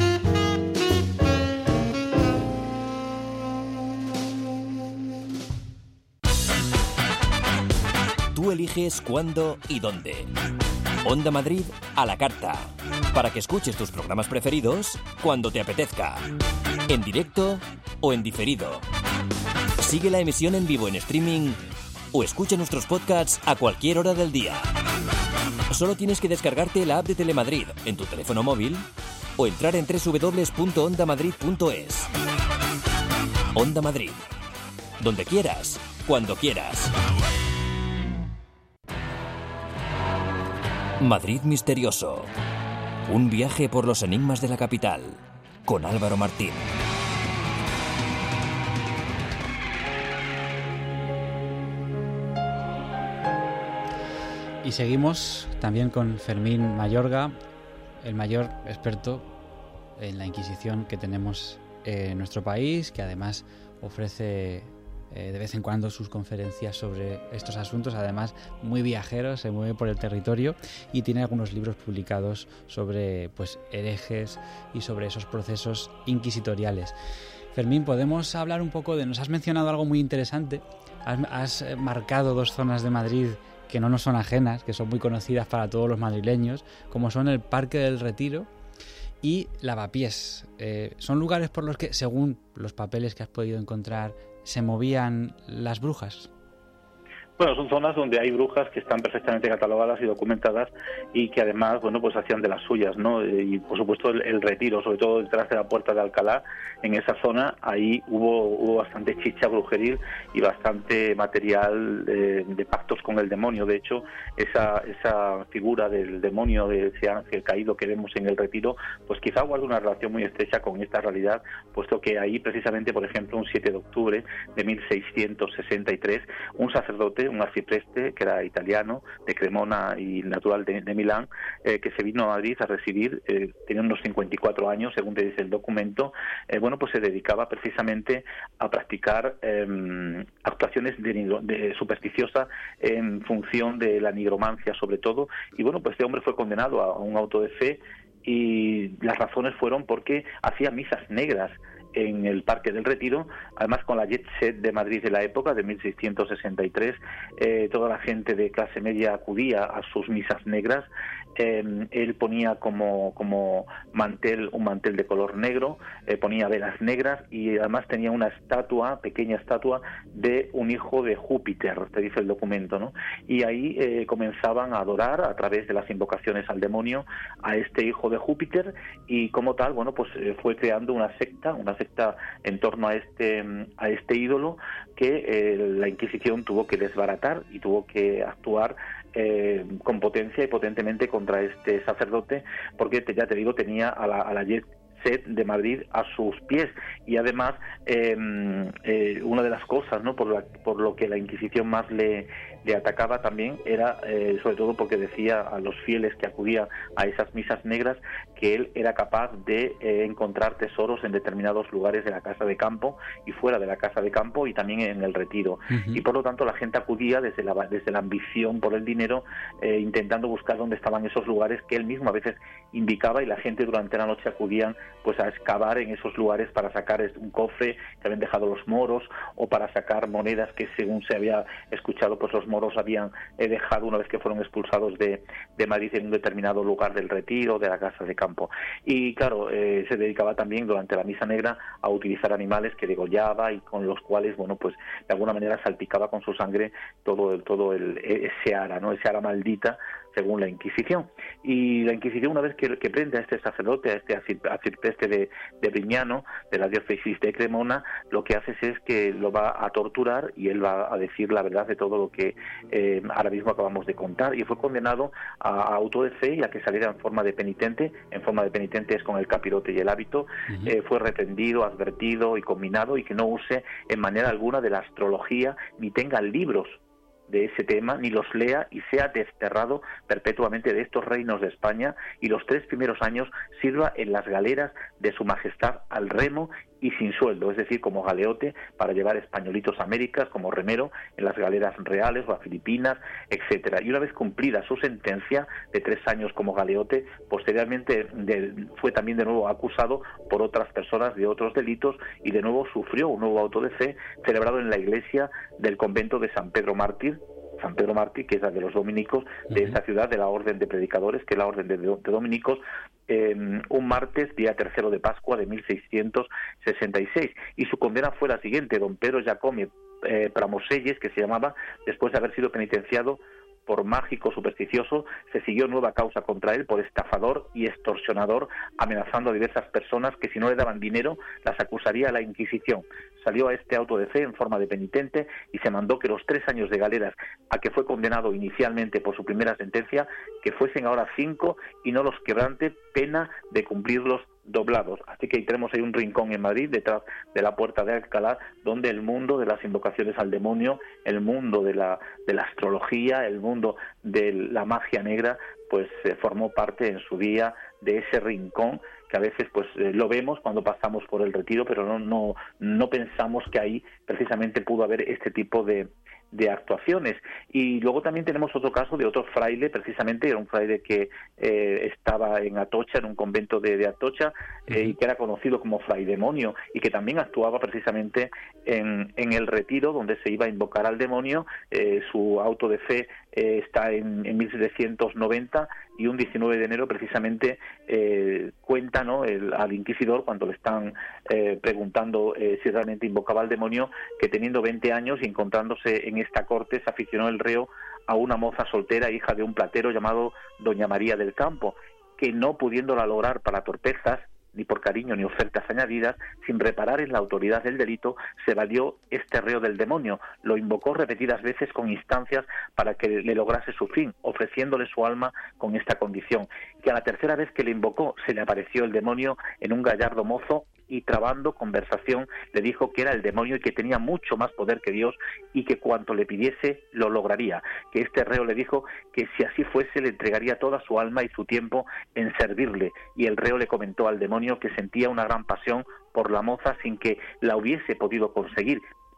S1: Tú eliges cuándo y dónde. Onda Madrid a la carta. Para que escuches tus programas preferidos cuando te apetezca. En directo o en diferido. Sigue la emisión en vivo en streaming o escucha nuestros podcasts a cualquier hora del día. Solo tienes que descargarte la app de Telemadrid en tu teléfono móvil o entrar en www.ondamadrid.es. Onda Madrid. Donde quieras, cuando quieras. Madrid misterioso. Un viaje por los enigmas de la capital. Con Álvaro Martín.
S2: Y seguimos también con Fermín Mayorga, el mayor experto en la Inquisición que tenemos en nuestro país, que además ofrece de vez en cuando sus conferencias sobre estos asuntos, además muy viajero, se mueve por el territorio y tiene algunos libros publicados sobre herejes y sobre esos procesos inquisitoriales. Fermín, podemos hablar un poco nos has mencionado algo muy interesante, has marcado 2 zonas de Madrid que no nos son ajenas, que son muy conocidas para todos los madrileños, como son el Parque del Retiro y Lavapiés. Son lugares por los que, según los papeles que has podido encontrar, se movían las brujas.
S4: Bueno, son zonas donde hay brujas que están perfectamente catalogadas y documentadas y que además, pues hacían de las suyas, ¿no? Y por supuesto el retiro, sobre todo detrás de la Puerta de Alcalá, en esa zona, ahí hubo bastante chicha brujeril y bastante material de pactos con el demonio. De hecho, esa figura del demonio, de ese ángel caído que vemos en el retiro, pues quizá guarda una relación muy estrecha con esta realidad, puesto que ahí precisamente, por ejemplo, un 7 de octubre de 1663, un sacerdote, un arcipreste que era italiano, de Cremona y natural de Milán, que se vino a Madrid a residir, tenía unos 54 años, según te dice el documento, pues se dedicaba precisamente a practicar actuaciones supersticiosas en función de la nigromancia, sobre todo, y pues este hombre fue condenado a un auto de fe, y las razones fueron porque hacía misas negras en el Parque del Retiro, además con la jet set de Madrid de la época, de 1663, toda la gente de clase media acudía a sus misas negras. Él ponía como mantel un mantel de color negro, ponía velas negras y además tenía una pequeña estatua de un hijo de Júpiter, te dice el documento, ¿no? Y ahí comenzaban a adorar a través de las invocaciones al demonio a este hijo de Júpiter, y como tal, bueno, pues fue creando una secta en torno a este ídolo que la Inquisición tuvo que desbaratar y tuvo que actuar con potencia y potentemente contra este sacerdote, porque ya te digo, tenía a la jet set de Madrid a sus pies. Y además una de las cosas, ¿no?, por lo que la Inquisición más le atacaba también era sobre todo porque decía a los fieles que acudían a esas misas negras que él era capaz de encontrar tesoros en determinados lugares de la casa de campo y fuera de la casa de campo y también en el retiro. Y por lo tanto la gente acudía desde la ambición por el dinero, intentando buscar dónde estaban esos lugares que él mismo a veces indicaba, y la gente durante la noche acudían pues a excavar en esos lugares para sacar un cofre que habían dejado los moros, o para sacar monedas que, según se había escuchado, pues los moros habían dejado una vez que fueron expulsados de Madrid en un determinado lugar del retiro, de la casa de campo. Y claro, se dedicaba también durante la misa negra a utilizar animales que degollaba y con los cuales, bueno, pues de alguna manera salpicaba con su sangre todo ese ara, ¿no?, ese ara maldita, según la Inquisición. Y la Inquisición, una vez que prende a este sacerdote, a este arcipreste de Briñano, de la diócesis de Cremona, lo que hace es que lo va a torturar y él va a decir la verdad de todo lo que ahora mismo acabamos de contar, y fue condenado a auto de fe y a que saliera en forma de penitente. En forma de penitente es con el capirote y el hábito. Fue reprendido, advertido y combinado, y que no use en manera alguna de la astrología, ni tenga libros de ese tema, ni los lea, y sea desterrado perpetuamente de estos reinos de España, y los 3 primeros años sirva en las galeras de su majestad al remo y sin sueldo, es decir, como galeote, para llevar españolitos a Américas, como remero en las galeras reales o a Filipinas, etcétera. Y una vez cumplida su sentencia de 3 años como galeote, posteriormente fue también de nuevo acusado por otras personas de otros delitos, y de nuevo sufrió un nuevo auto de fe celebrado en la iglesia del convento de San Pedro Mártir, que es la de los dominicos de esta ciudad, de la Orden de Predicadores, que es la Orden de dominicos, un martes, día 3 de Pascua de 1666. Y su condena fue la siguiente: don Pedro Jacome Pramoselles, que se llamaba, después de haber sido penitenciado por mágico supersticioso, se siguió nueva causa contra él por estafador y extorsionador, amenazando a diversas personas que si no le daban dinero las acusaría a la Inquisición. Salió a este auto de fe en forma de penitente y se mandó que los 3 años de galeras a que fue condenado inicialmente por su primera sentencia, que fuesen ahora 5 y no los quebrante pena de cumplirlos doblados. Así que ahí tenemos ahí un rincón en Madrid, detrás de la Puerta de Alcalá, donde el mundo de las invocaciones al demonio, el mundo de la astrología, el mundo de la magia negra, pues formó parte en su día de ese rincón que a veces pues lo vemos cuando pasamos por el retiro, pero no pensamos que ahí precisamente pudo haber este tipo de actuaciones. Y luego también tenemos otro caso de otro fraile, precisamente era un fraile que estaba en Atocha, en un convento de Atocha, y que era conocido como Fray Demonio, y que también actuaba precisamente en el retiro donde se iba a invocar al demonio. Su auto de fe está en 1790, y un 19 de enero precisamente cuenta, ¿no?, al inquisidor, cuando le están preguntando si realmente invocaba al demonio, que teniendo 20 años y encontrándose en esta corte, se aficionó el reo a una moza soltera, hija de un platero llamado doña María del Campo, que no pudiéndola lograr para torpezas, ni por cariño ni ofertas añadidas, sin reparar en la autoridad del delito, se valió este reo del demonio, lo invocó repetidas veces con instancias para que le lograse su fin, ofreciéndole su alma con esta condición: que a la 3ª vez que le invocó se le apareció el demonio en un gallardo mozo, y trabando conversación le dijo que era el demonio y que tenía mucho más poder que Dios, y que cuanto le pidiese lo lograría. Que este reo le dijo que si así fuese le entregaría toda su alma y su tiempo en servirle, y el reo le comentó al demonio que sentía una gran pasión por la moza sin que la hubiese podido conseguir,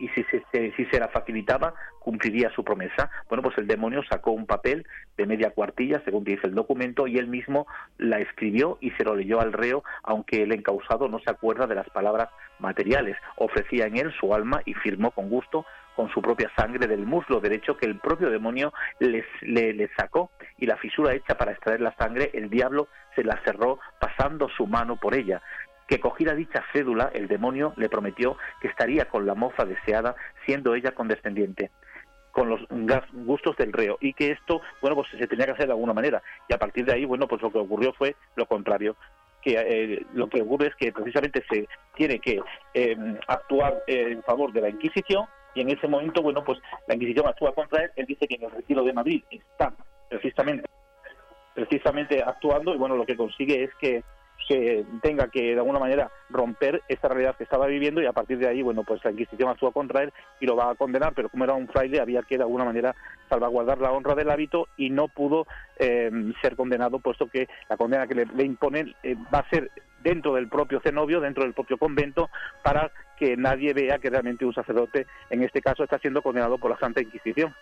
S4: y si se la facilitaba, cumpliría su promesa. Bueno, pues el demonio sacó un papel de media cuartilla, según dice el documento, y él mismo la escribió y se lo leyó al reo, aunque el encausado no se acuerda de las palabras materiales. Ofrecía en él su alma y firmó con gusto con su propia sangre del muslo derecho que el propio demonio le sacó, y la fisura hecha para extraer la sangre, el diablo se la cerró pasando su mano por ella. Que cogida dicha cédula, el demonio le prometió que estaría con la moza deseada, siendo ella condescendiente con los gustos del reo, y que esto, bueno, pues se tenía que hacer de alguna manera, y a partir de ahí, bueno, pues lo que ocurrió fue lo contrario, que lo que ocurre es que precisamente se tiene que actuar en favor de la Inquisición, y en ese momento, bueno, pues la Inquisición actúa contra él. Él dice que en el Retiro de Madrid está precisamente actuando, y bueno, lo que consigue es que tenga que de alguna manera romper esta realidad que estaba viviendo, y a partir de ahí, bueno, pues la Inquisición actúa contra él y lo va a condenar, pero como era un fraile había que de alguna manera salvaguardar la honra del hábito, y no pudo ser condenado, puesto que la condena que le imponen va a ser dentro del propio cenobio, dentro del propio convento, para que nadie vea que realmente un sacerdote, en este caso, está siendo condenado por la Santa Inquisición.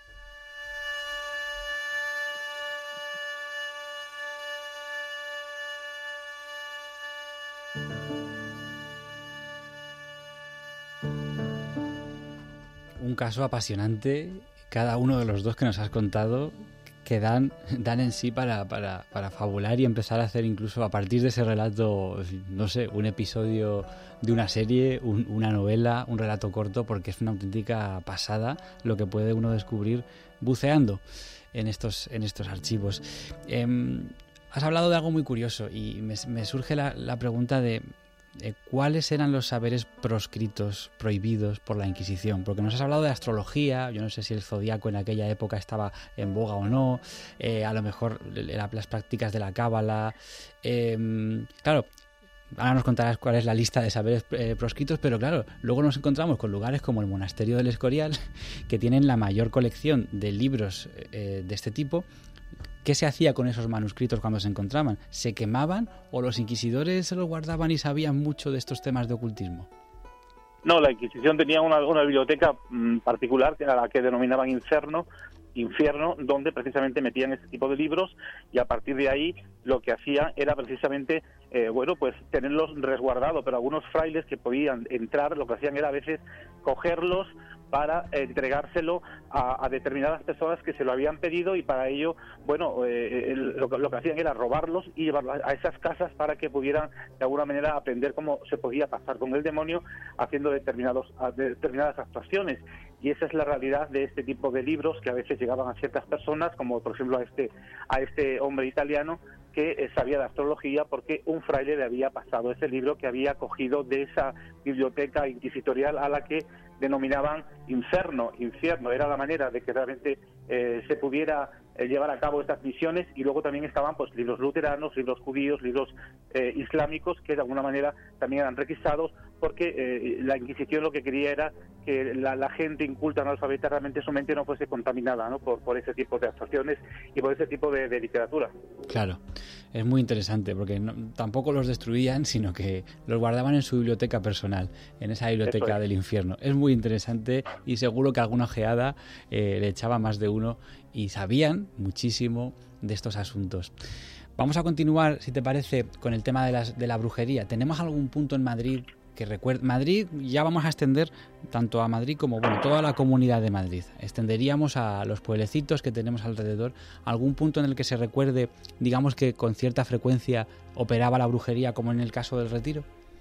S2: Un caso apasionante, cada uno de los dos que nos has contado, que dan en sí para fabular y empezar a hacer incluso a partir de ese relato, no sé, un episodio de una serie, una novela, un relato corto, porque es una auténtica pasada lo que puede uno descubrir buceando en estos archivos. Has hablado de algo muy curioso y me surge la pregunta de ¿cuáles eran los saberes proscritos, prohibidos por la Inquisición? Porque nos has hablado de astrología, yo no sé si el zodiaco en aquella época estaba en boga o no, a lo mejor las prácticas de la cábala. Claro, ahora nos contarás cuál es la lista de saberes proscritos, pero claro, luego nos encontramos con lugares como el Monasterio del Escorial, que tienen la mayor colección de libros de este tipo. ¿Qué se hacía con esos manuscritos cuando se encontraban? ¿Se quemaban o los inquisidores se los guardaban y sabían mucho de estos temas de ocultismo?
S4: No, la Inquisición tenía una biblioteca particular, a la que denominaban infierno, donde precisamente metían este tipo de libros, y a partir de ahí lo que hacían era precisamente pues tenerlos resguardados, pero algunos frailes que podían entrar, lo que hacían era a veces cogerlos para entregárselo a determinadas personas que se lo habían pedido, y para ello, bueno, lo que hacían era robarlos y llevarlos a esas casas para que pudieran de alguna manera aprender cómo se podía pasar con el demonio haciendo determinadas actuaciones. Y esa es la realidad de este tipo de libros, que a veces llegaban a ciertas personas, como por ejemplo a este hombre italiano que sabía de astrología, porque un fraile le había pasado ese libro que había cogido de esa biblioteca inquisitorial a la que denominaban infierno. Era la manera de que realmente se pudiera llevar a cabo estas misiones. Y luego también estaban pues libros luteranos, libros judíos, libros islámicos, que de alguna manera también eran requisados, porque la Inquisición lo que quería era que la gente inculta, analfabeta, realmente su mente no fuese contaminada, ¿no?, por ese tipo de actuaciones y por ese tipo de literatura.
S2: Claro, es muy interesante, porque tampoco los destruían, sino que los guardaban en su biblioteca personal, en esa biblioteca del infierno. Es muy interesante, y seguro que alguna ojeada le echaba más de uno, y sabían muchísimo de estos asuntos. Vamos a continuar, si te parece, con el tema de la brujería. ¿Tenemos algún punto en Madrid que recuerde? Madrid, ya vamos a extender tanto a Madrid como toda la comunidad de Madrid. Extenderíamos a los pueblecitos que tenemos alrededor. ¿Algún punto en el que se recuerde, digamos, que con cierta frecuencia operaba la brujería, como en el caso del Retiro?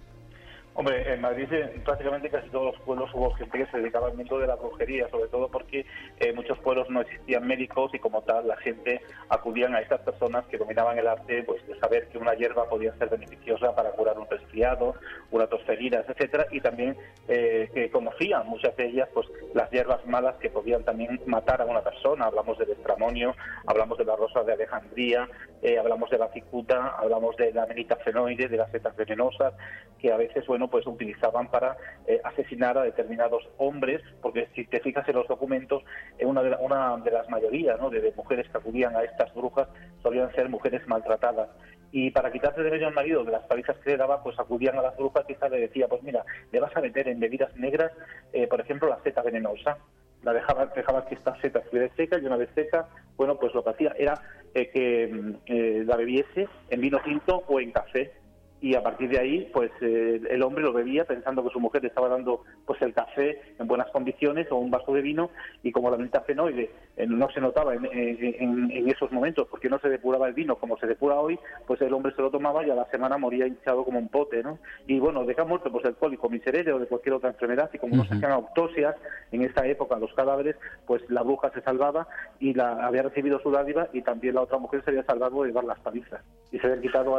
S4: Hombre, en Madrid prácticamente casi todos los pueblos hubo gente que se dedicaba al mundo de la brujería, sobre todo porque en muchos pueblos no existían médicos, y como tal la gente acudían a estas personas que dominaban el arte, pues de saber que una hierba podía ser beneficiosa para curar un resfriado, una tos, heridas, etcétera, y también que conocían muchas de ellas pues las hierbas malas que podían también matar a una persona. Hablamos del estramonio, hablamos de la rosa de Alejandría, hablamos de la cicuta, hablamos de la amanita fenoide, de las setas venenosas, que a veces pues utilizaban para asesinar a determinados hombres, porque si te fijas en los documentos, una de las mayorías, ¿no?, de mujeres que acudían a estas brujas solían ser mujeres maltratadas, y para quitarse de medio al marido de las palizas que le daba, pues acudían a las brujas y esta le decía, pues mira, le vas a meter en bebidas negras, por ejemplo, la seta venenosa. Dejabas que esta seta estuviera seca y una vez seca, bueno, pues lo que hacía era que la bebiese en vino tinto o en café. Y a partir de ahí, pues el hombre lo bebía pensando que su mujer le estaba dando pues el café en buenas condiciones o un vaso de vino, y como la nitafenoide no se notaba en esos momentos porque no se depuraba el vino como se depura hoy, pues el hombre se lo tomaba y a la semana moría hinchado como un pote, ¿no? Y bueno, de qué ha muerto pues el cólico miserere o de cualquier otra enfermedad, y como no se hacían autopsias en esta época los cadáveres, pues la bruja se salvaba y había recibido su dádiva, y también la otra mujer se había salvado de llevar las palizas y se había quitado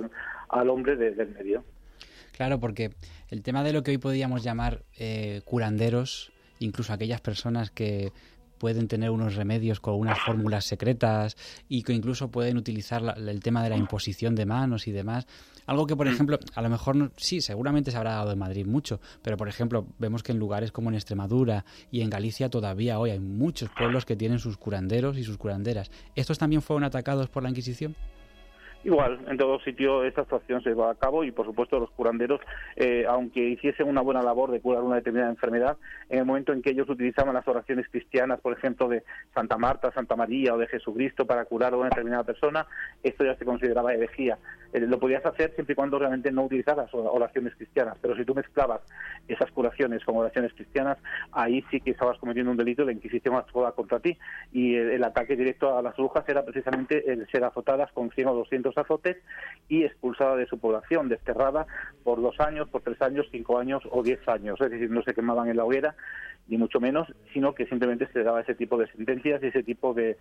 S4: al hombre del medio.
S2: Claro, porque el tema de lo que hoy podríamos llamar curanderos, incluso aquellas personas que pueden tener unos remedios con unas fórmulas secretas y que incluso pueden utilizar el tema de la imposición de manos y demás, algo que, por ejemplo, a lo mejor sí, seguramente se habrá dado en Madrid mucho, pero por ejemplo vemos que en lugares como en Extremadura y en Galicia todavía hoy hay muchos pueblos que tienen sus curanderos y sus curanderas. ¿Estos también fueron atacados por la Inquisición?
S4: Igual, en todo sitio esta actuación se lleva a cabo, y por supuesto los curanderos, aunque hiciesen una buena labor de curar una determinada enfermedad, en el momento en que ellos utilizaban las oraciones cristianas, por ejemplo de Santa Marta, Santa María o de Jesucristo para curar a una determinada persona, esto ya se consideraba herejía. Lo podías hacer siempre y cuando realmente no utilizaras oraciones cristianas, pero si tú mezclabas esas curaciones con oraciones cristianas, ahí sí que estabas cometiendo un delito, la Inquisición actuaba contra ti, y el ataque directo a las brujas era precisamente el ser azotadas con 100 o 200 azotes y expulsada de su población, desterrada por 2 años, por 3 años, 5 años o 10 años, es decir, no se quemaban en la hoguera, ni mucho menos, sino que simplemente se le daba ese tipo de sentencias y ese tipo de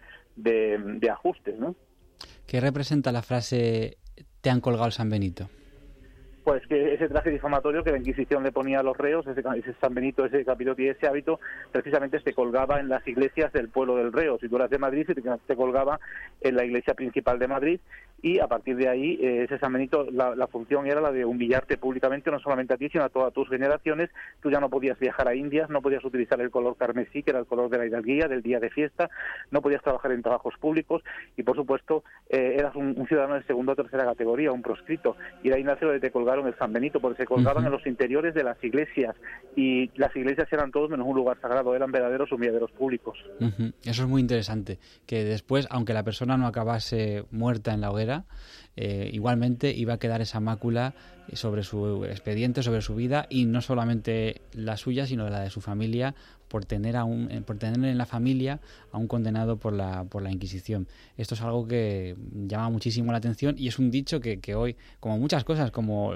S4: ajustes, ¿no?
S2: ¿Qué representa la frase "te han colgado el San Benito"?
S4: Pues que ese traje difamatorio que la Inquisición le ponía a los reos, ese San Benito, ese capirote y ese hábito, precisamente se colgaba en las iglesias del pueblo del reo. Si tú eras de Madrid, se colgaba en la iglesia principal de Madrid, y a partir de ahí ese San Benito, la función era la de humillarte públicamente, no solamente a ti, sino a todas tus generaciones. Tú ya no podías viajar a Indias, no podías utilizar el color carmesí, que era el color de la hidalguía, del día de fiesta, no podías trabajar en trabajos públicos, y por supuesto eras un ciudadano de segunda o tercera categoría, un proscrito, y de ahí nace lo de te colgaron el San Benito, porque se colgaban en los interiores de las iglesias, y las iglesias eran todos menos un lugar sagrado, eran verdaderos humilladeros públicos.
S2: Eso es muy interesante, que después, aunque la persona no acabase muerta en la hoguera, igualmente iba a quedar esa mácula sobre su expediente, sobre su vida, y no solamente la suya, sino la de su familia, por tener en la familia a un condenado por la Inquisición. Esto es algo que llama muchísimo la atención, y es un dicho que hoy, como muchas cosas, como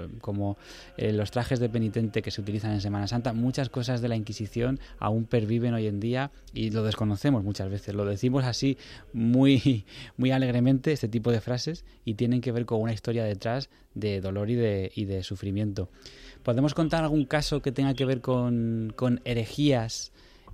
S2: los trajes de penitente que se utilizan en Semana Santa, muchas cosas de la Inquisición aún perviven hoy en día y lo desconocemos muchas veces. Lo decimos así muy, muy alegremente, este tipo de frases, y tienen que ver con una historia detrás de dolor y de sufrimiento. ¿Podemos contar algún caso que tenga que ver con herejías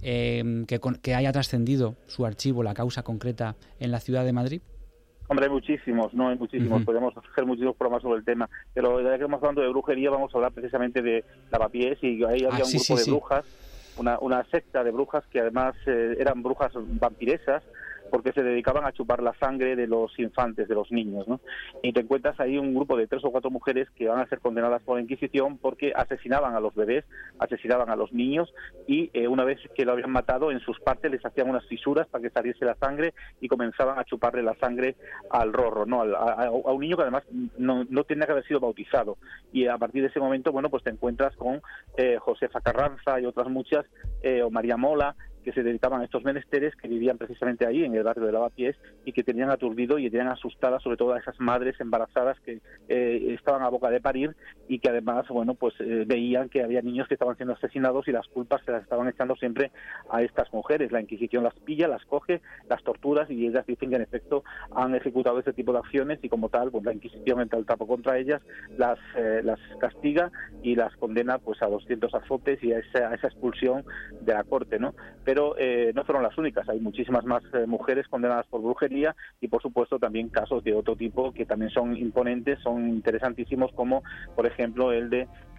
S2: que haya trascendido su archivo, la causa concreta, en la ciudad de Madrid?
S4: Hombre, hay muchísimos, podemos hacer muchísimos programas sobre el tema, pero ya que estamos hablando de brujería, vamos a hablar precisamente de Lavapiés, y ahí había un grupo de brujas, una secta de brujas que además eran brujas vampiresas, porque se dedicaban a chupar la sangre de los infantes, de los niños, ¿no? Y te encuentras ahí un grupo de 3 o 4 mujeres que van a ser condenadas por la Inquisición porque asesinaban a los bebés, asesinaban a los niños, y una vez que lo habían matado, en sus partes les hacían unas fisuras para que saliese la sangre y comenzaban a chuparle la sangre al rorro, ¿no? A un niño que además no tenía que haber sido bautizado. Y a partir de ese momento, bueno, pues te encuentras con Josefa Carranza y otras muchas, o María Mola, que se dedicaban a estos menesteres, que vivían precisamente ahí en el barrio de Lavapiés, y que tenían aturdido y tenían asustadas sobre todo a esas madres embarazadas que estaban a boca de parir, y que además, bueno, pues veían que había niños que estaban siendo asesinados, y las culpas se las estaban echando siempre a estas mujeres. La Inquisición las pilla, las coge, las torturas, y ellas dicen que en efecto han ejecutado ese tipo de acciones, y como tal, pues la Inquisición entra al trapo contra ellas, las castiga y las condena pues a 200 azotes y a esa expulsión de la corte, ¿no? Pero no fueron las únicas, hay muchísimas más mujeres condenadas por brujería, y por supuesto también casos de otro tipo que también son imponentes, son interesantísimos, como por ejemplo el de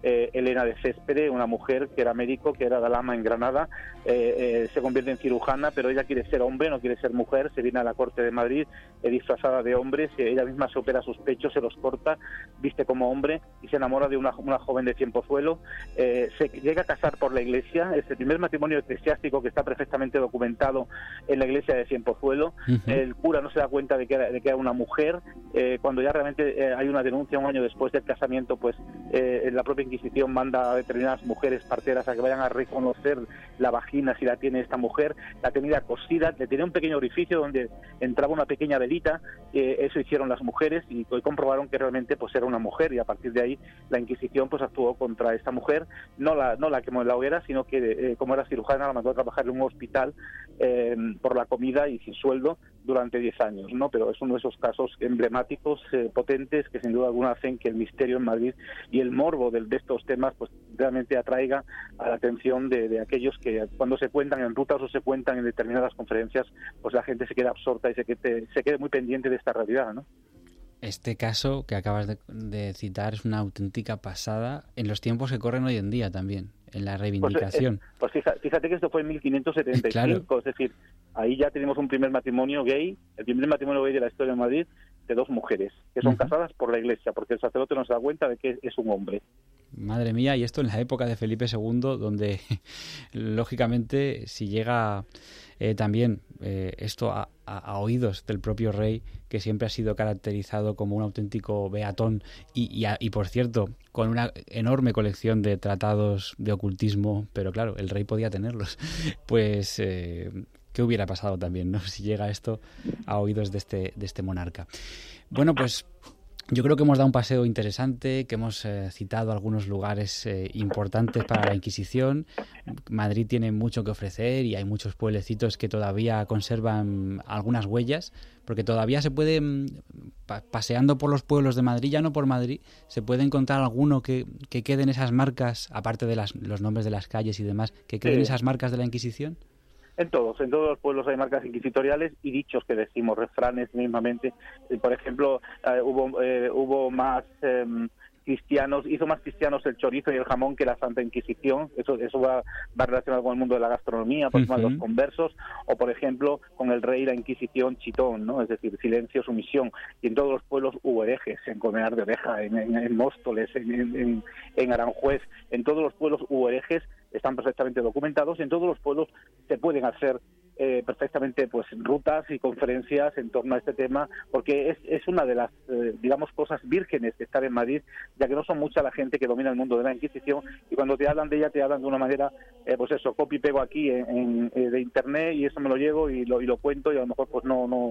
S4: Elena de Céspedes, una mujer que era médico, que era dalama en Granada, se convierte en cirujana, pero ella quiere ser hombre, no quiere ser mujer, se viene a la corte de Madrid disfrazada de hombre, ella misma se opera sus pechos, se los corta, viste como hombre y se enamora de una joven de Cienpozuelo, se llega a casar por la iglesia, es el primer matrimonio eclesiástico que está perfectamente documentado en la iglesia de Cienpozuelo. El cura no se da cuenta de que era una mujer, cuando ya realmente hay una denuncia un año después del casamiento, pues la propia Inquisición manda a determinadas mujeres parteras a que vayan a reconocer la vagina si la tiene esta mujer, la tenía cosida, le tenía un pequeño orificio donde entraba una pequeña velita, eso hicieron las mujeres y comprobaron que realmente pues era una mujer, y a partir de ahí la Inquisición pues actuó contra esta mujer, no la quemó en la hoguera, sino que como era cirujana la mandó a trabajar en un hospital por la comida y sin sueldo durante 10 años, ¿no? Pero es uno de esos casos emblemáticos, potentes, que sin duda alguna hacen que el misterio en Madrid y el morbo de estos temas pues realmente atraiga a la atención de aquellos que cuando se cuentan en rutas o se cuentan en determinadas conferencias, pues la gente se queda absorta y se quede muy pendiente de esta realidad, ¿no?
S2: Este caso que acabas de citar es una auténtica pasada en los tiempos que corren hoy en día también, en la reivindicación.
S4: Pues fíjate que esto fue en 1575, claro. Es decir, ahí ya tenemos un primer matrimonio gay, el primer matrimonio gay de la historia de Madrid, de dos mujeres, que son casadas por la iglesia, porque el sacerdote no se da cuenta de que es un hombre.
S2: Madre mía, y esto en la época de Felipe II, donde lógicamente si llega también esto a oídos del propio rey, que siempre ha sido caracterizado como un auténtico beatón y por cierto, con una enorme colección de tratados de ocultismo, pero claro, el rey podía tenerlos, pues ¿qué hubiera pasado también, no? Si llega esto a oídos de este monarca? Bueno, pues yo creo que hemos dado un paseo interesante, que hemos citado algunos lugares importantes para la Inquisición. Madrid tiene mucho que ofrecer y hay muchos pueblecitos que todavía conservan algunas huellas, porque todavía se puede, paseando por los pueblos de Madrid, ya no por Madrid, se puede encontrar alguno que queden esas marcas, aparte de los nombres de las calles y demás, que queden esas marcas de la Inquisición.
S4: En todos los pueblos hay marcas inquisitoriales y dichos que decimos, refranes mismamente. Por ejemplo, hubo más cristianos, hizo más cristianos el chorizo y el jamón que la Santa Inquisición. Eso va relacionado con el mundo de la gastronomía, por ejemplo, los conversos, o por ejemplo, con el rey y la Inquisición chitón, ¿no? Es decir, silencio, sumisión. Y en todos los pueblos hubo herejes, en Colmenar de Oreja, en Móstoles, en Aranjuez, en todos los pueblos hubo herejes, están perfectamente documentados, y en todos los pueblos se pueden hacer perfectamente pues rutas y conferencias en torno a este tema, porque es una de las digamos cosas vírgenes de estar en Madrid, ya que no son mucha la gente que domina el mundo de la Inquisición, y cuando te hablan de ella te hablan de una manera pues eso, copy y pego aquí de internet, y eso me lo llevo y lo cuento, y a lo mejor pues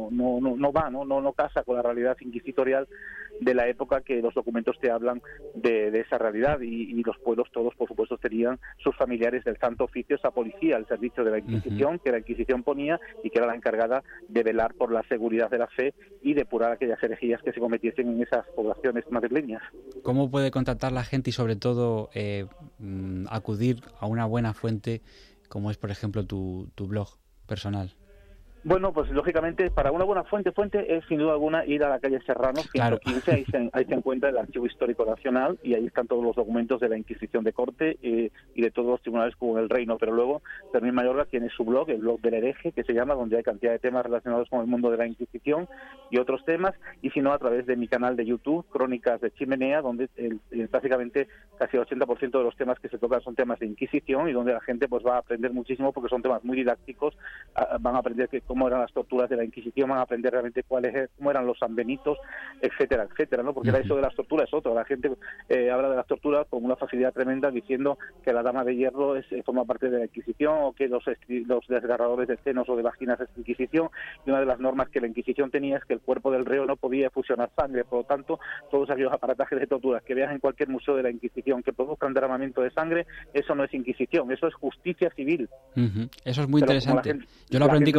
S4: no casa con la realidad inquisitorial de la época, que los documentos te hablan de esa realidad, y los pueblos todos por supuesto tenían sus familiares del Santo Oficio, esa policía al servicio de la Inquisición, que la Inquisición ponía y que era la encargada de velar por la seguridad de la fe y depurar aquellas herejías que se cometiesen en esas poblaciones madrileñas.
S2: ¿Cómo puede contactar la gente y sobre todo acudir a una buena fuente como es por ejemplo tu blog personal?
S4: Bueno, pues lógicamente para una buena fuente es sin duda alguna ir a la calle Serrano 115, claro. ahí se encuentra el Archivo Histórico Nacional y ahí están todos los documentos de la Inquisición de Corte y de todos los tribunales como el Reino, pero luego Fermín Mayorga tiene su blog, el blog del hereje, que se llama, donde hay cantidad de temas relacionados con el mundo de la Inquisición y otros temas, y si no a través de mi canal de YouTube, Crónicas de Chimenea, donde básicamente casi el 80% de los temas que se tocan son temas de Inquisición y donde la gente pues va a aprender muchísimo porque son temas muy didácticos, van a aprender cómo eran las torturas de la Inquisición, van a aprender realmente cómo eran los sanbenitos, etcétera, ¿no? Porque eso de las torturas es otro. La gente habla de las torturas con una facilidad tremenda diciendo que la Dama de Hierro forma parte de la Inquisición, o que los desgarradores de senos o de vaginas es Inquisición, y una de las normas que la Inquisición tenía es que el cuerpo del reo no podía fusionar sangre, por lo tanto, todos aquellos aparatajes de torturas que veas en cualquier museo de la Inquisición que produzcan derramamiento de sangre, eso no es Inquisición, eso es justicia civil.
S2: Eso es muy interesante. Yo lo aprendí contigo, eso.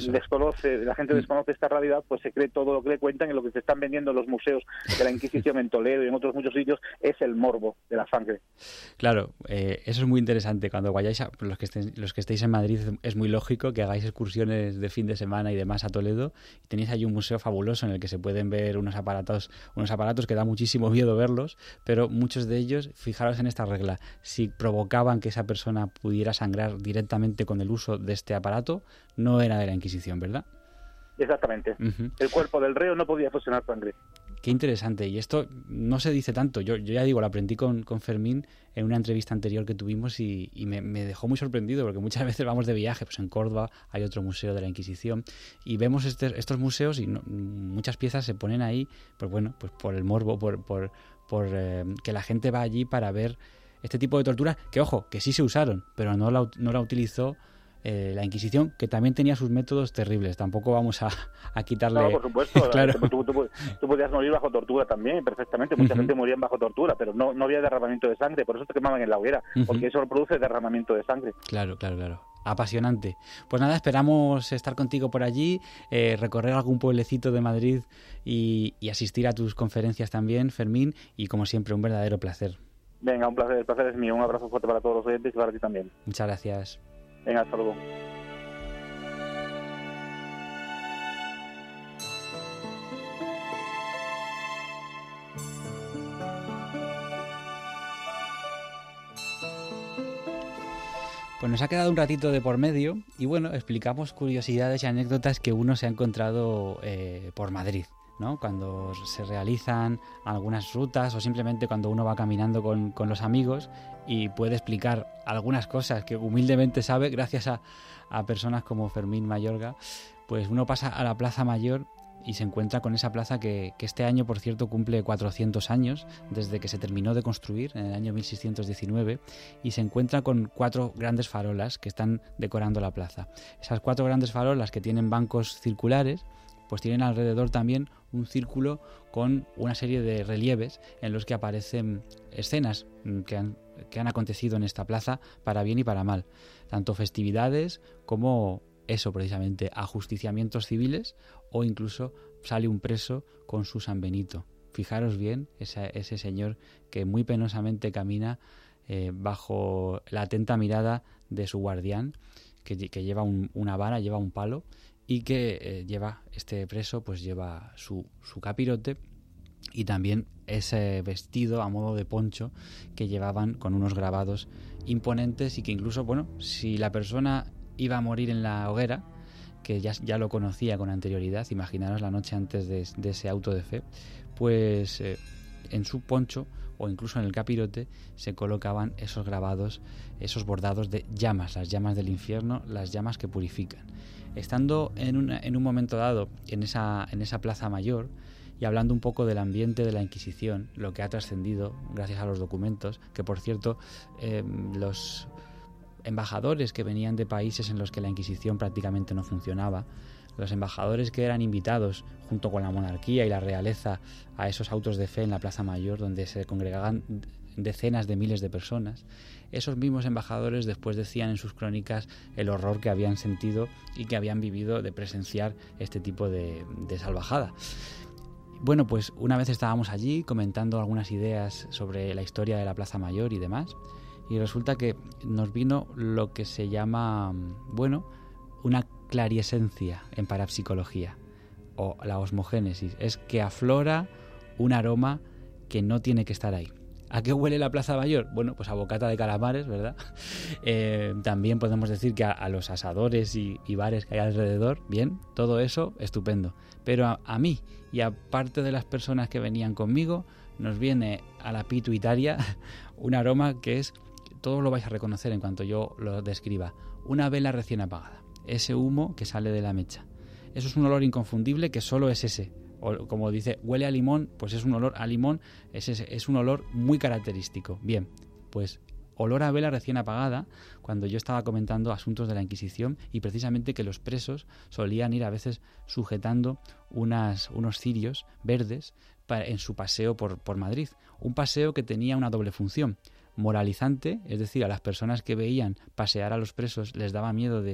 S4: la gente desconoce esta realidad, pues se cree todo lo que le cuentan, y lo que se están vendiendo en los museos de la Inquisición en Toledo y en otros muchos sitios es el morbo de la sangre.
S2: Claro, eso es muy interesante. Cuando vayáis, los que estéis en Madrid, es muy lógico que hagáis excursiones de fin de semana y demás a Toledo. Tenéis ahí un museo fabuloso en el que se pueden ver unos aparatos que da muchísimo miedo verlos, pero muchos de ellos, fijaros en esta regla: si provocaban que esa persona pudiera sangrar directamente con el uso de este aparato, no era de la Inquisición, ¿verdad?
S4: Exactamente.
S2: Uh-huh.
S4: El cuerpo del reo no podía fusionar sangre.
S2: Qué interesante. Y esto no se dice tanto. Yo ya digo, lo aprendí con Fermín en una entrevista anterior que tuvimos y me dejó muy sorprendido, porque muchas veces vamos de viaje, pues en Córdoba hay otro museo de la Inquisición y vemos estos museos y muchas piezas se ponen ahí, pues bueno, pues por el morbo, por que la gente va allí para ver este tipo de torturas, que ojo, que sí se usaron, pero no la utilizó la Inquisición, que también tenía sus métodos terribles. Tampoco vamos a quitarle...
S4: No, por supuesto.
S2: Claro.
S4: Tú podías morir bajo tortura también, perfectamente. Mucha gente moría bajo tortura, pero no había derramamiento de sangre. Por eso te quemaban en la hoguera, porque eso produce derramamiento de sangre.
S2: Claro. Apasionante. Pues nada, esperamos estar contigo por allí, recorrer algún pueblecito de Madrid y asistir a tus conferencias también, Fermín, y como siempre, un verdadero placer.
S4: Venga, un placer. El placer es mío. Un abrazo fuerte para todos los oyentes y para ti también.
S2: Muchas gracias.
S4: Venga, hasta luego.
S2: Pues nos ha quedado un ratito de por medio y bueno, explicamos curiosidades y anécdotas que uno se ha encontrado por Madrid, ¿no? Cuando se realizan algunas rutas o simplemente cuando uno va caminando con los amigos y puede explicar algunas cosas que humildemente sabe gracias a personas como Fermín Mayorga, pues uno pasa a la Plaza Mayor y se encuentra con esa plaza que este año, por cierto, cumple 400 años desde que se terminó de construir en el año 1619, y se encuentra con 4 grandes farolas que están decorando la plaza. Esas 4 grandes farolas, que tienen bancos circulares, pues tienen alrededor también un círculo con una serie de relieves en los que aparecen escenas que han acontecido en esta plaza para bien y para mal, tanto festividades como eso, precisamente, ajusticiamientos civiles, o incluso sale un preso con su San Benito. Fijaros bien ese señor que muy penosamente camina bajo la atenta mirada de su guardián, que lleva una vara, lleva un palo, y que lleva este preso, pues lleva su capirote y también ese vestido a modo de poncho que llevaban con unos grabados imponentes, y que incluso, bueno, si la persona iba a morir en la hoguera, que ya lo conocía con anterioridad, imaginaros la noche antes de ese auto de fe, pues en su poncho o incluso en el capirote se colocaban esos grabados, esos bordados de llamas, las llamas del infierno, las llamas que purifican. Estando en un momento dado en esa Plaza Mayor y hablando un poco del ambiente de la Inquisición, lo que ha trascendido gracias a los documentos, que por cierto los embajadores que venían de países en los que la Inquisición prácticamente no funcionaba, los embajadores que eran invitados junto con la monarquía y la realeza a esos autos de fe en la Plaza Mayor, donde se congregaban decenas de miles de personas, esos mismos embajadores después decían en sus crónicas el horror que habían sentido y que habían vivido de presenciar este tipo de salvajada. Bueno, pues una vez estábamos allí comentando algunas ideas sobre la historia de la Plaza Mayor y demás, y resulta que nos vino lo que se llama, bueno, una clariesencia en parapsicología, o la osmogénesis. Es que aflora un aroma que no tiene que estar ahí. ¿A qué huele la Plaza Mayor? Bueno, pues a bocata de calamares, ¿verdad? También podemos decir que a los asadores y bares que hay alrededor, bien, todo eso, estupendo. Pero a mí y a parte de las personas que venían conmigo, nos viene a la pituitaria un aroma que es, todos lo vais a reconocer en cuanto yo lo describa, una vela recién apagada. Ese humo que sale de la mecha. Eso es un olor inconfundible que solo es ese. O como dice, huele a limón, pues es un olor a limón, es un olor muy característico. Bien, pues olor a vela recién apagada, cuando yo estaba comentando asuntos de la Inquisición y precisamente que los presos solían ir a veces sujetando unos cirios verdes en su paseo por Madrid. Un paseo que tenía una doble función. Moralizante, es decir, a las personas que veían pasear a los presos les daba miedo de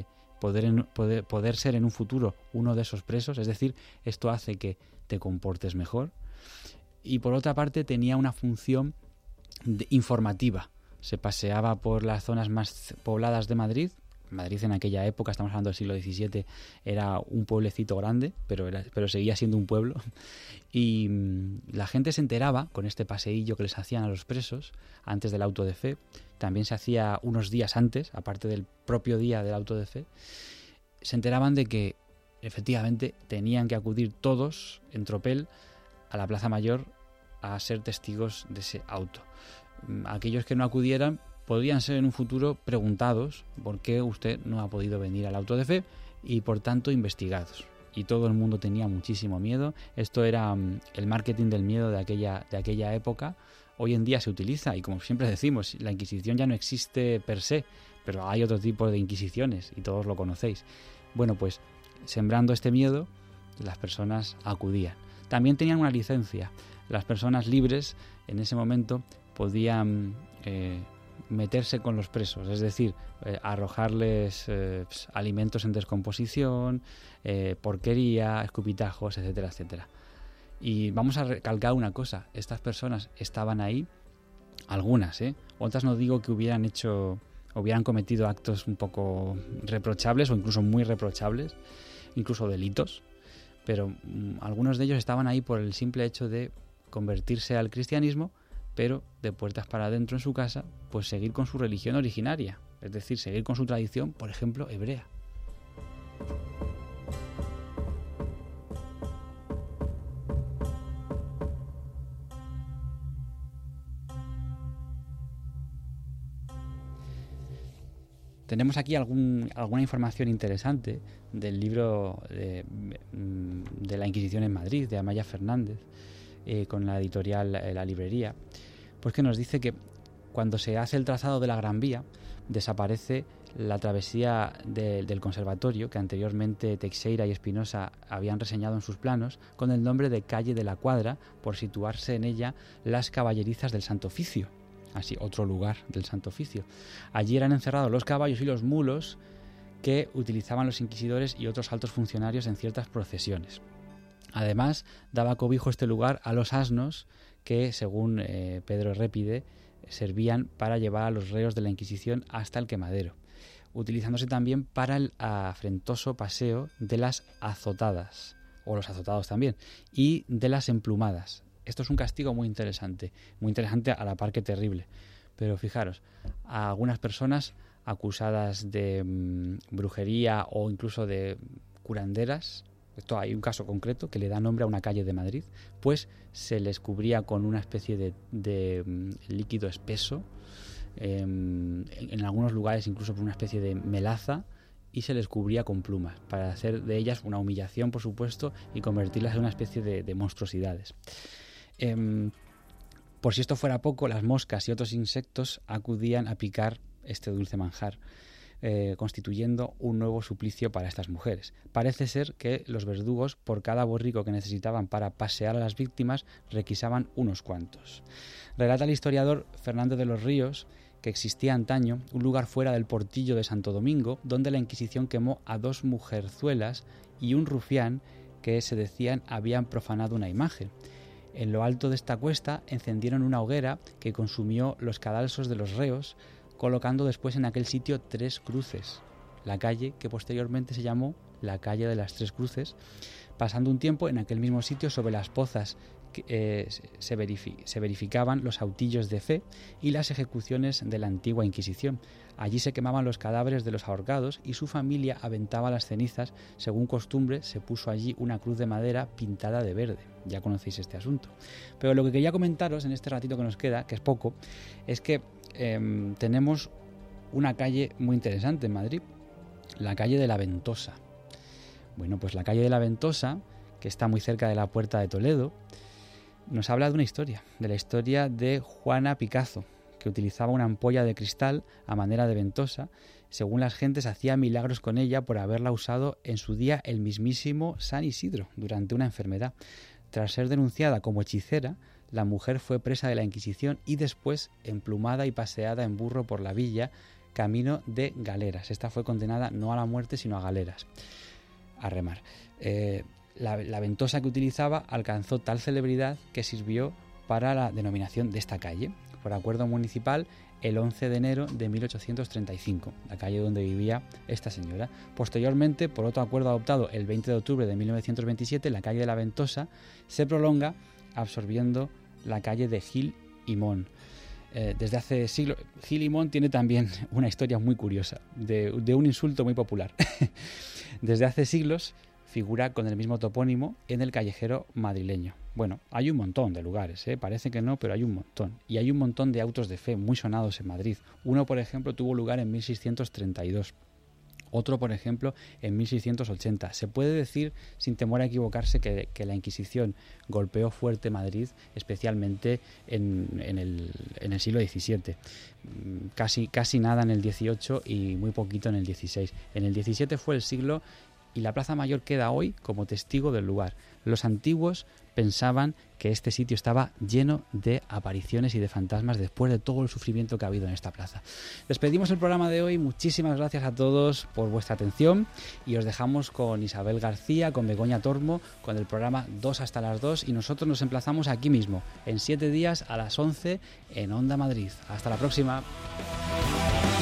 S2: poder ser en un futuro uno de esos presos, es decir, esto hace que te comportes mejor. Y por otra parte tenía una función informativa. Se paseaba por las zonas más pobladas de Madrid. Madrid en aquella época, estamos hablando del siglo XVII, era un pueblecito grande, pero seguía siendo un pueblo. Y la gente se enteraba con este paseillo que les hacían a los presos antes del auto de fe. También se hacía unos días antes, aparte del propio día del auto de fe. Se enteraban de que efectivamente tenían que acudir todos en tropel a la Plaza Mayor a ser testigos de ese auto. Aquellos que no acudieran podrían ser en un futuro preguntados por qué usted no ha podido venir al auto de fe y por tanto investigados. Y todo el mundo tenía muchísimo miedo. Esto era el marketing del miedo de aquella época. Hoy en día se utiliza y, como siempre decimos, la Inquisición ya no existe per se, pero hay otro tipo de inquisiciones y todos lo conocéis. Bueno, pues sembrando este miedo, las personas acudían. También tenían una licencia. Las personas libres en ese momento podían meterse con los presos, es decir, arrojarles alimentos en descomposición, porquería, escupitajos, etcétera, etcétera. Y vamos a recalcar una cosa, estas personas estaban ahí, algunas, otras no digo que hubieran cometido actos un poco reprochables o incluso muy reprochables, incluso delitos, pero algunos de ellos estaban ahí por el simple hecho de convertirse al cristianismo, pero de puertas para adentro en su casa, pues seguir con su religión originaria, es decir, seguir con su tradición, por ejemplo, hebrea. Tenemos aquí alguna información interesante del libro de la Inquisición en Madrid, de Amaya Fernández, con la editorial La Librería, pues que nos dice que cuando se hace el trazado de la Gran Vía, desaparece la travesía del conservatorio que anteriormente Teixeira y Espinosa habían reseñado en sus planos con el nombre de Calle de la Cuadra, por situarse en ella las caballerizas del Santo Oficio. Así, otro lugar del Santo Oficio. Allí eran encerrados los caballos y los mulos que utilizaban los inquisidores y otros altos funcionarios en ciertas procesiones. Además, daba cobijo este lugar a los asnos que, según Pedro Répide, servían para llevar a los reos de la Inquisición hasta el quemadero, utilizándose también para el afrentoso paseo de las azotadas, o los azotados también, y de las emplumadas. Esto es un castigo muy interesante a la par que terrible. Pero fijaros, a algunas personas acusadas de brujería o incluso de curanderas, esto hay un caso concreto que le da nombre a una calle de Madrid, pues se les cubría con una especie de líquido espeso, en algunos lugares incluso por una especie de melaza, y se les cubría con plumas para hacer de ellas una humillación, por supuesto, y convertirlas en una especie de monstruosidades. Por si esto fuera poco, las moscas y otros insectos acudían a picar este dulce manjar, constituyendo un nuevo suplicio para estas mujeres. Parece ser que los verdugos, por cada borrico que necesitaban para pasear a las víctimas, requisaban unos cuantos. Relata el historiador Fernández de los Ríos que existía antaño un lugar fuera del Portillo de Santo Domingo donde la Inquisición quemó a 2 mujerzuelas y un rufián que se decían habían profanado una imagen. En lo alto de esta cuesta encendieron una hoguera que consumió los cadalsos de los reos, colocando después en aquel sitio 3 cruces, la calle que posteriormente se llamó la calle de las 3 cruces, pasando un tiempo en aquel mismo sitio sobre las pozas que se verificaban los autillos de fe y las ejecuciones de la antigua Inquisición. Allí se quemaban los cadáveres de los ahorcados y su familia aventaba las cenizas. Según costumbre, se puso allí una cruz de madera pintada de verde. Ya conocéis este asunto. Pero lo que quería comentaros en este ratito que nos queda, que es poco, es que tenemos una calle muy interesante en Madrid, la calle de la Ventosa. Bueno, pues la calle de la Ventosa, que está muy cerca de la Puerta de Toledo, nos habla de una historia, de la historia de Juana Picazo, que utilizaba una ampolla de cristal a manera de ventosa. Según las gentes, hacía milagros con ella por haberla usado en su día el mismísimo San Isidro durante una enfermedad. Tras ser denunciada como hechicera, la mujer fue presa de la Inquisición y después emplumada y paseada en burro por la villa, camino de galeras. Esta fue condenada no a la muerte, sino a galeras, a remar. La ventosa que utilizaba alcanzó tal celebridad que sirvió para la denominación de esta calle, por acuerdo municipal, el 11 de enero de 1835, la calle donde vivía esta señora. Posteriormente, por otro acuerdo adoptado el 20 de octubre de 1927, la calle de la Ventosa se prolonga absorbiendo la calle de Gil y Mon. Desde hace siglos, Gil y Mon tiene también una historia muy curiosa, de un insulto muy popular. Desde hace siglos figura con el mismo topónimo en el callejero madrileño. Bueno, hay un montón de lugares, parece que no, pero hay un montón. Y hay un montón de autos de fe muy sonados en Madrid. Uno, por ejemplo, tuvo lugar en 1632. Otro, por ejemplo, en 1680. Se puede decir, sin temor a equivocarse, que la Inquisición golpeó fuerte Madrid, especialmente en el siglo XVII. Casi nada en el XVIII y muy poquito en el XVI. En el XVII fue el siglo y la Plaza Mayor queda hoy como testigo del lugar. Los antiguos pensaban que este sitio estaba lleno de apariciones y de fantasmas después de todo el sufrimiento que ha habido en esta plaza. Despedimos el programa de hoy. Muchísimas gracias a todos por vuestra atención y os dejamos con Isabel García, con Begoña Tormo, con el programa 2 hasta las 2 y nosotros nos emplazamos aquí mismo, en 7 días a las 11 en Onda Madrid. Hasta la próxima.